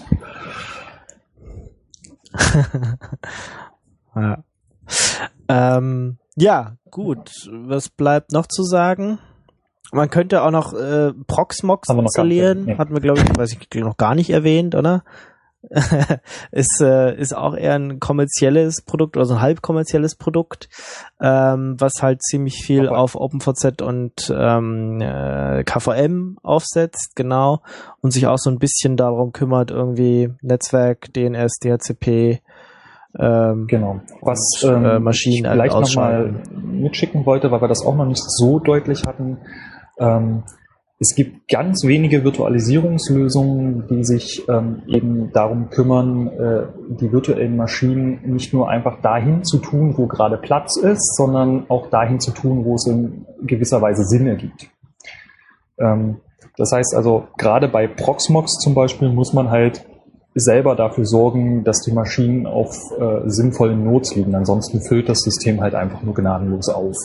ja. Ähm, ja, gut. Was bleibt noch zu sagen? Man könnte auch noch äh, Proxmox installieren. Nee. Hatten wir, glaube ich, weiß ich, noch gar nicht erwähnt, oder? ist, äh, ist auch eher ein kommerzielles Produkt oder so ein halb kommerzielles Produkt, ähm, was halt ziemlich viel Aber auf OpenVZ und ähm, äh, K V M aufsetzt, genau, und sich auch so ein bisschen darum kümmert, irgendwie Netzwerk, D N S, D H C P, ähm, genau. Was und, ähm, äh, Maschinen ich vielleicht nochmal ausschalten. mitschicken wollte, weil wir das auch noch nicht so deutlich hatten. Ähm, Es gibt ganz wenige Virtualisierungslösungen, die sich ähm, eben darum kümmern, äh, die virtuellen Maschinen nicht nur einfach dahin zu tun, wo gerade Platz ist, sondern auch dahin zu tun, wo es in gewisser Weise Sinn ergibt. Ähm, das heißt also, gerade bei Proxmox zum Beispiel muss man halt selber dafür sorgen, dass die Maschinen auf äh, sinnvollen Nodes liegen. Ansonsten füllt das System halt einfach nur gnadenlos auf.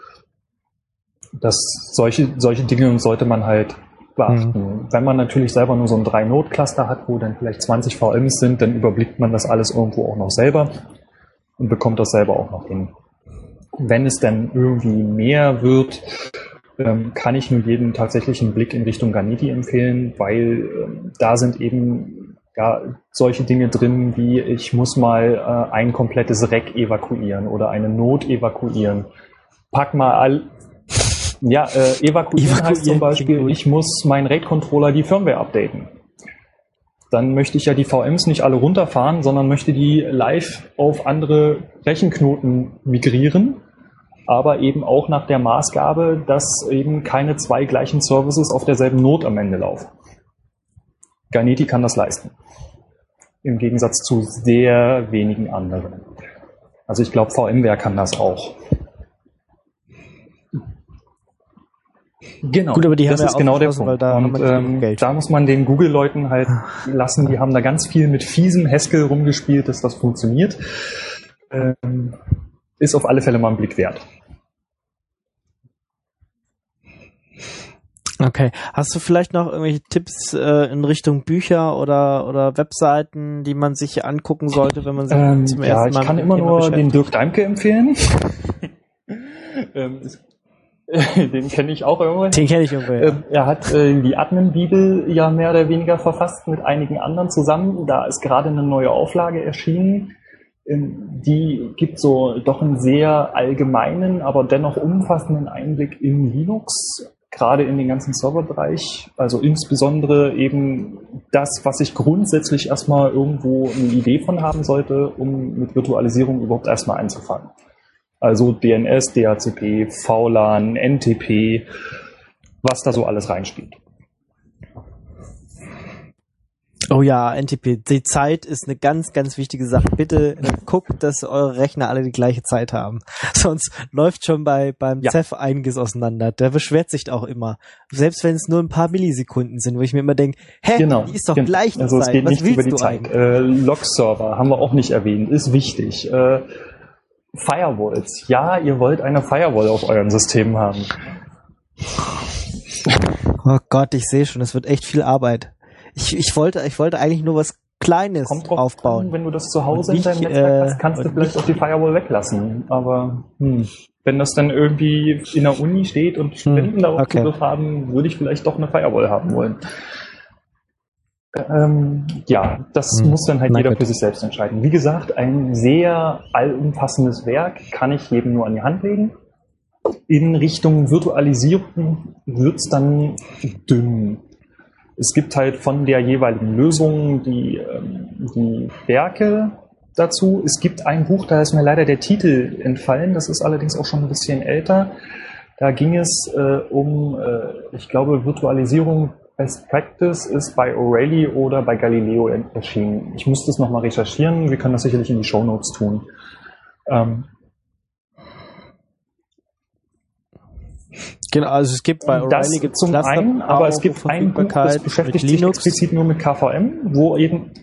Das, solche, solche Dinge sollte man halt beachten. Mhm. Wenn man natürlich selber nur so ein drei Node Cluster hat, wo dann vielleicht zwanzig V Ms sind, dann überblickt man das alles irgendwo auch noch selber und bekommt das selber auch noch hin. Wenn es dann irgendwie mehr wird, ähm, kann ich nur jedem tatsächlich einen Blick in Richtung Ganeti empfehlen, weil ähm, da sind eben ja, solche Dinge drin, wie ich muss mal äh, ein komplettes Rack evakuieren oder eine Node evakuieren. Pack mal all Ja, äh, evakuieren, evakuieren heißt zum Beispiel, ich muss meinen RAID-Controller die Firmware updaten. Dann möchte ich ja die V Ms nicht alle runterfahren, sondern möchte die live auf andere Rechenknoten migrieren, aber eben auch nach der Maßgabe, dass eben keine zwei gleichen Services auf derselben Node am Ende laufen. Ganeti kann das leisten. Im Gegensatz zu sehr wenigen anderen. Also ich glaube, VMware kann das auch. Genau, Gut, aber die das haben ist ja genau der weil Punkt. da, und ähm, da muss man den Google-Leuten halt lassen, die haben da ganz viel mit fiesem Haskell rumgespielt, dass das funktioniert. Ähm, ist auf alle Fälle mal ein Blick wert. Okay. Hast du vielleicht noch irgendwelche Tipps äh, in Richtung Bücher oder oder Webseiten, die man sich angucken sollte, wenn man sich ähm, zum ja, ersten Mal ich kann mit immer dem Thema nur beschäftigt? den Dirk Daimke empfehlen. ähm, ist, den kenne ich auch irgendwo. Den kenne ich irgendwo. Ja. Ähm, er hat äh, die Admin-Bibel ja mehr oder weniger verfasst mit einigen anderen zusammen. Da ist gerade eine neue Auflage erschienen. Ähm, die gibt so doch einen sehr allgemeinen, aber dennoch umfassenden Einblick in Linux, gerade in den ganzen Serverbereich. Also insbesondere eben das, was ich grundsätzlich erstmal irgendwo eine Idee von haben sollte, um mit Virtualisierung überhaupt erstmal anzufangen. Also D N S, D H C P, V LAN, N T P, was da so alles reinspielt. Oh ja, N T P. Die Zeit ist eine ganz, ganz wichtige Sache. Bitte guckt, dass eure Rechner alle die gleiche Zeit haben. Sonst läuft schon bei beim Ja. Ceph einiges auseinander. Der beschwert sich auch immer. Selbst wenn es nur ein paar Millisekunden sind, wo ich mir immer denke, hä, Genau. die ist doch genau. gleich Also es Zeit. geht Was nicht willst über die du Zeit. eigentlich? Äh, Log-Server haben wir auch nicht erwähnt, ist wichtig. Äh, Firewalls. Ja, ihr wollt eine Firewall auf eurem System haben. Oh Gott, ich sehe schon, es wird echt viel Arbeit. Ich, ich wollte, ich wollte eigentlich nur was Kleines Kommt drauf aufbauen. an, wenn du das zu Hause Und in deinem nicht, Netzwerk hast, äh, kannst du und vielleicht nicht- auch die Firewall weglassen. Aber hm, wenn das dann irgendwie in der Uni steht und Studenten darauf okay. Zugriff haben, würde ich vielleicht doch eine Firewall haben wollen. Ähm, ja, das Hm. muss dann halt Na jeder gut. für sich selbst entscheiden. Wie gesagt, ein sehr allumfassendes Werk kann ich jedem nur an die Hand legen. In Richtung Virtualisierung wird's dann dünn. Es gibt halt von der jeweiligen Lösung die, ähm, die Werke dazu. Es gibt ein Buch, da ist mir leider der Titel entfallen, das ist allerdings auch schon ein bisschen älter. Da ging es äh, um, äh, ich glaube, Virtualisierung Best Practice ist bei O'Reilly oder bei Galileo erschienen. Ich muss das nochmal recherchieren, wir können das sicherlich in die Shownotes tun. Ähm, Genau, also es gibt bei O'Reilly das zum einen, aber es gibt ein Buch, das beschäftigt sich explizit nur mit K V M, wo eben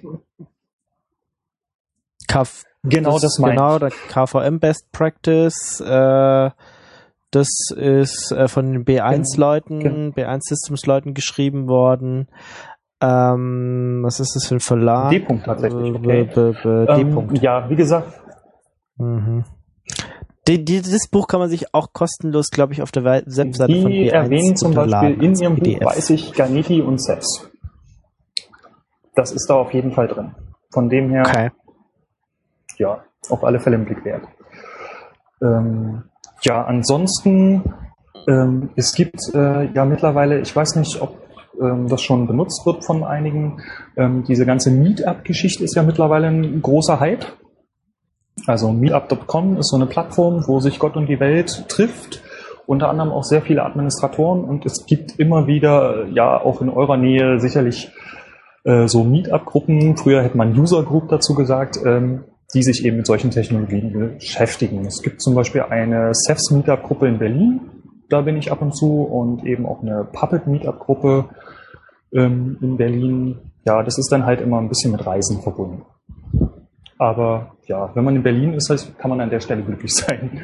Kf genau das, das meine genau der K V M Best Practice. Äh, das ist äh, von den B eins Leuten, genau. B eins Systems Leuten geschrieben worden. Ähm, was ist das für ein Verlag? D-Punkt tatsächlich. Okay. B, B, B, D-Punkt. Ähm, ja, wie gesagt. Mhm. Die, die, das Buch kann man sich auch kostenlos, glaube ich, auf der Webseite die von B eins erwähnen zum Beispiel in ihrem P D F. Buch, weiß ich, Ganeti und S E S. Das ist da auf jeden Fall drin. Von dem her, okay. ja, auf alle Fälle im Blick wert. Ähm, ja, ansonsten, ähm, es gibt äh, ja mittlerweile, ich weiß nicht, ob ähm, das schon benutzt wird von einigen, ähm, diese ganze Meetup-Geschichte ist ja mittlerweile ein großer Hype. Also meetup Punkt com ist so eine Plattform, wo sich Gott und die Welt trifft, unter anderem auch sehr viele Administratoren, und es gibt immer wieder, ja auch in eurer Nähe sicherlich äh, so Meetup-Gruppen, früher hätte man User Group dazu gesagt, ähm, die sich eben mit solchen Technologien beschäftigen. Es gibt zum Beispiel eine C E F S Meetup-Gruppe in Berlin, da bin ich ab und zu, und eben auch eine Puppet Meetup-Gruppe ähm, in Berlin. Ja, das ist dann halt immer ein bisschen mit Reisen verbunden. Aber ja, wenn man in Berlin ist, kann man an der Stelle glücklich sein.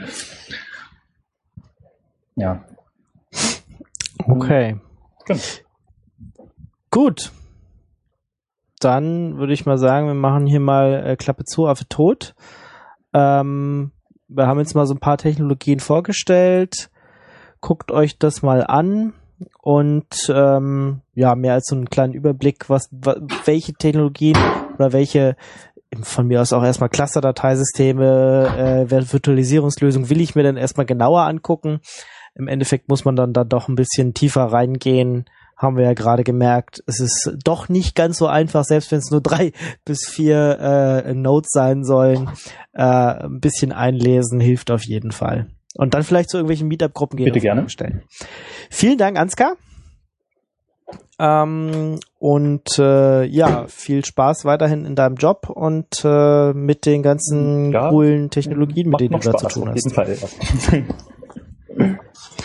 Ja. Okay. Genau. Gut. Dann würde ich mal sagen, wir machen hier mal äh, Klappe zu, Affe tot. Ähm, wir haben jetzt mal so ein paar Technologien vorgestellt. Guckt euch das mal an und ähm, ja, mehr als so einen kleinen Überblick, was, was welche Technologien oder welche von mir aus auch erstmal Cluster-Dateisysteme, äh, Virtualisierungslösungen will ich mir dann erstmal genauer angucken. Im Endeffekt muss man dann da doch ein bisschen tiefer reingehen. Haben wir ja gerade gemerkt, es ist doch nicht ganz so einfach, selbst wenn es nur drei bis vier äh, Nodes sein sollen. Äh, ein bisschen einlesen hilft auf jeden Fall. Und dann vielleicht zu irgendwelchen Meetup-Gruppen gehen. Bitte gerne. Stellen. Vielen Dank, Ansgar. Ähm, und äh, ja, viel Spaß weiterhin in deinem Job und äh, mit den ganzen ja, coolen Technologien, mit denen du da zu tun hast. Auf jeden Fall.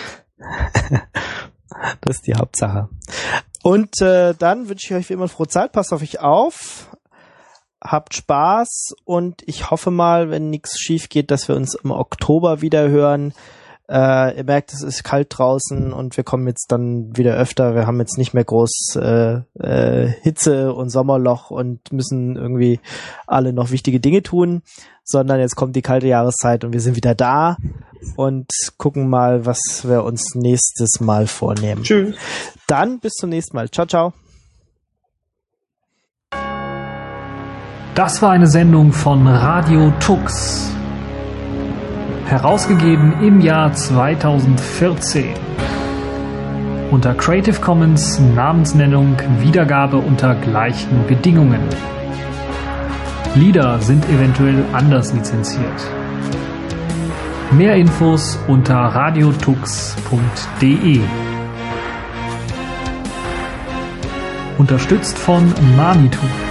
Das ist die Hauptsache. Und äh, dann wünsche ich euch wie immer frohe Zeit, passt auf euch auf, habt Spaß und ich hoffe mal, wenn nichts schief geht, dass wir uns im Oktober wieder hören. Äh, ihr merkt, es ist kalt draußen und wir kommen jetzt dann wieder öfter. Wir haben jetzt nicht mehr groß äh, äh, Hitze und Sommerloch und müssen irgendwie alle noch wichtige Dinge tun, sondern jetzt kommt die kalte Jahreszeit und wir sind wieder da und gucken mal, was wir uns nächstes Mal vornehmen. Tschüss. Dann bis zum nächsten Mal. Ciao, ciao. Das war eine Sendung von Radio Tux. Herausgegeben im Jahr zweitausendvierzehn. Unter Creative Commons Namensnennung Wiedergabe unter gleichen Bedingungen. Lieder sind eventuell anders lizenziert. Mehr Infos unter radiotux punkt de. Unterstützt von Manitou.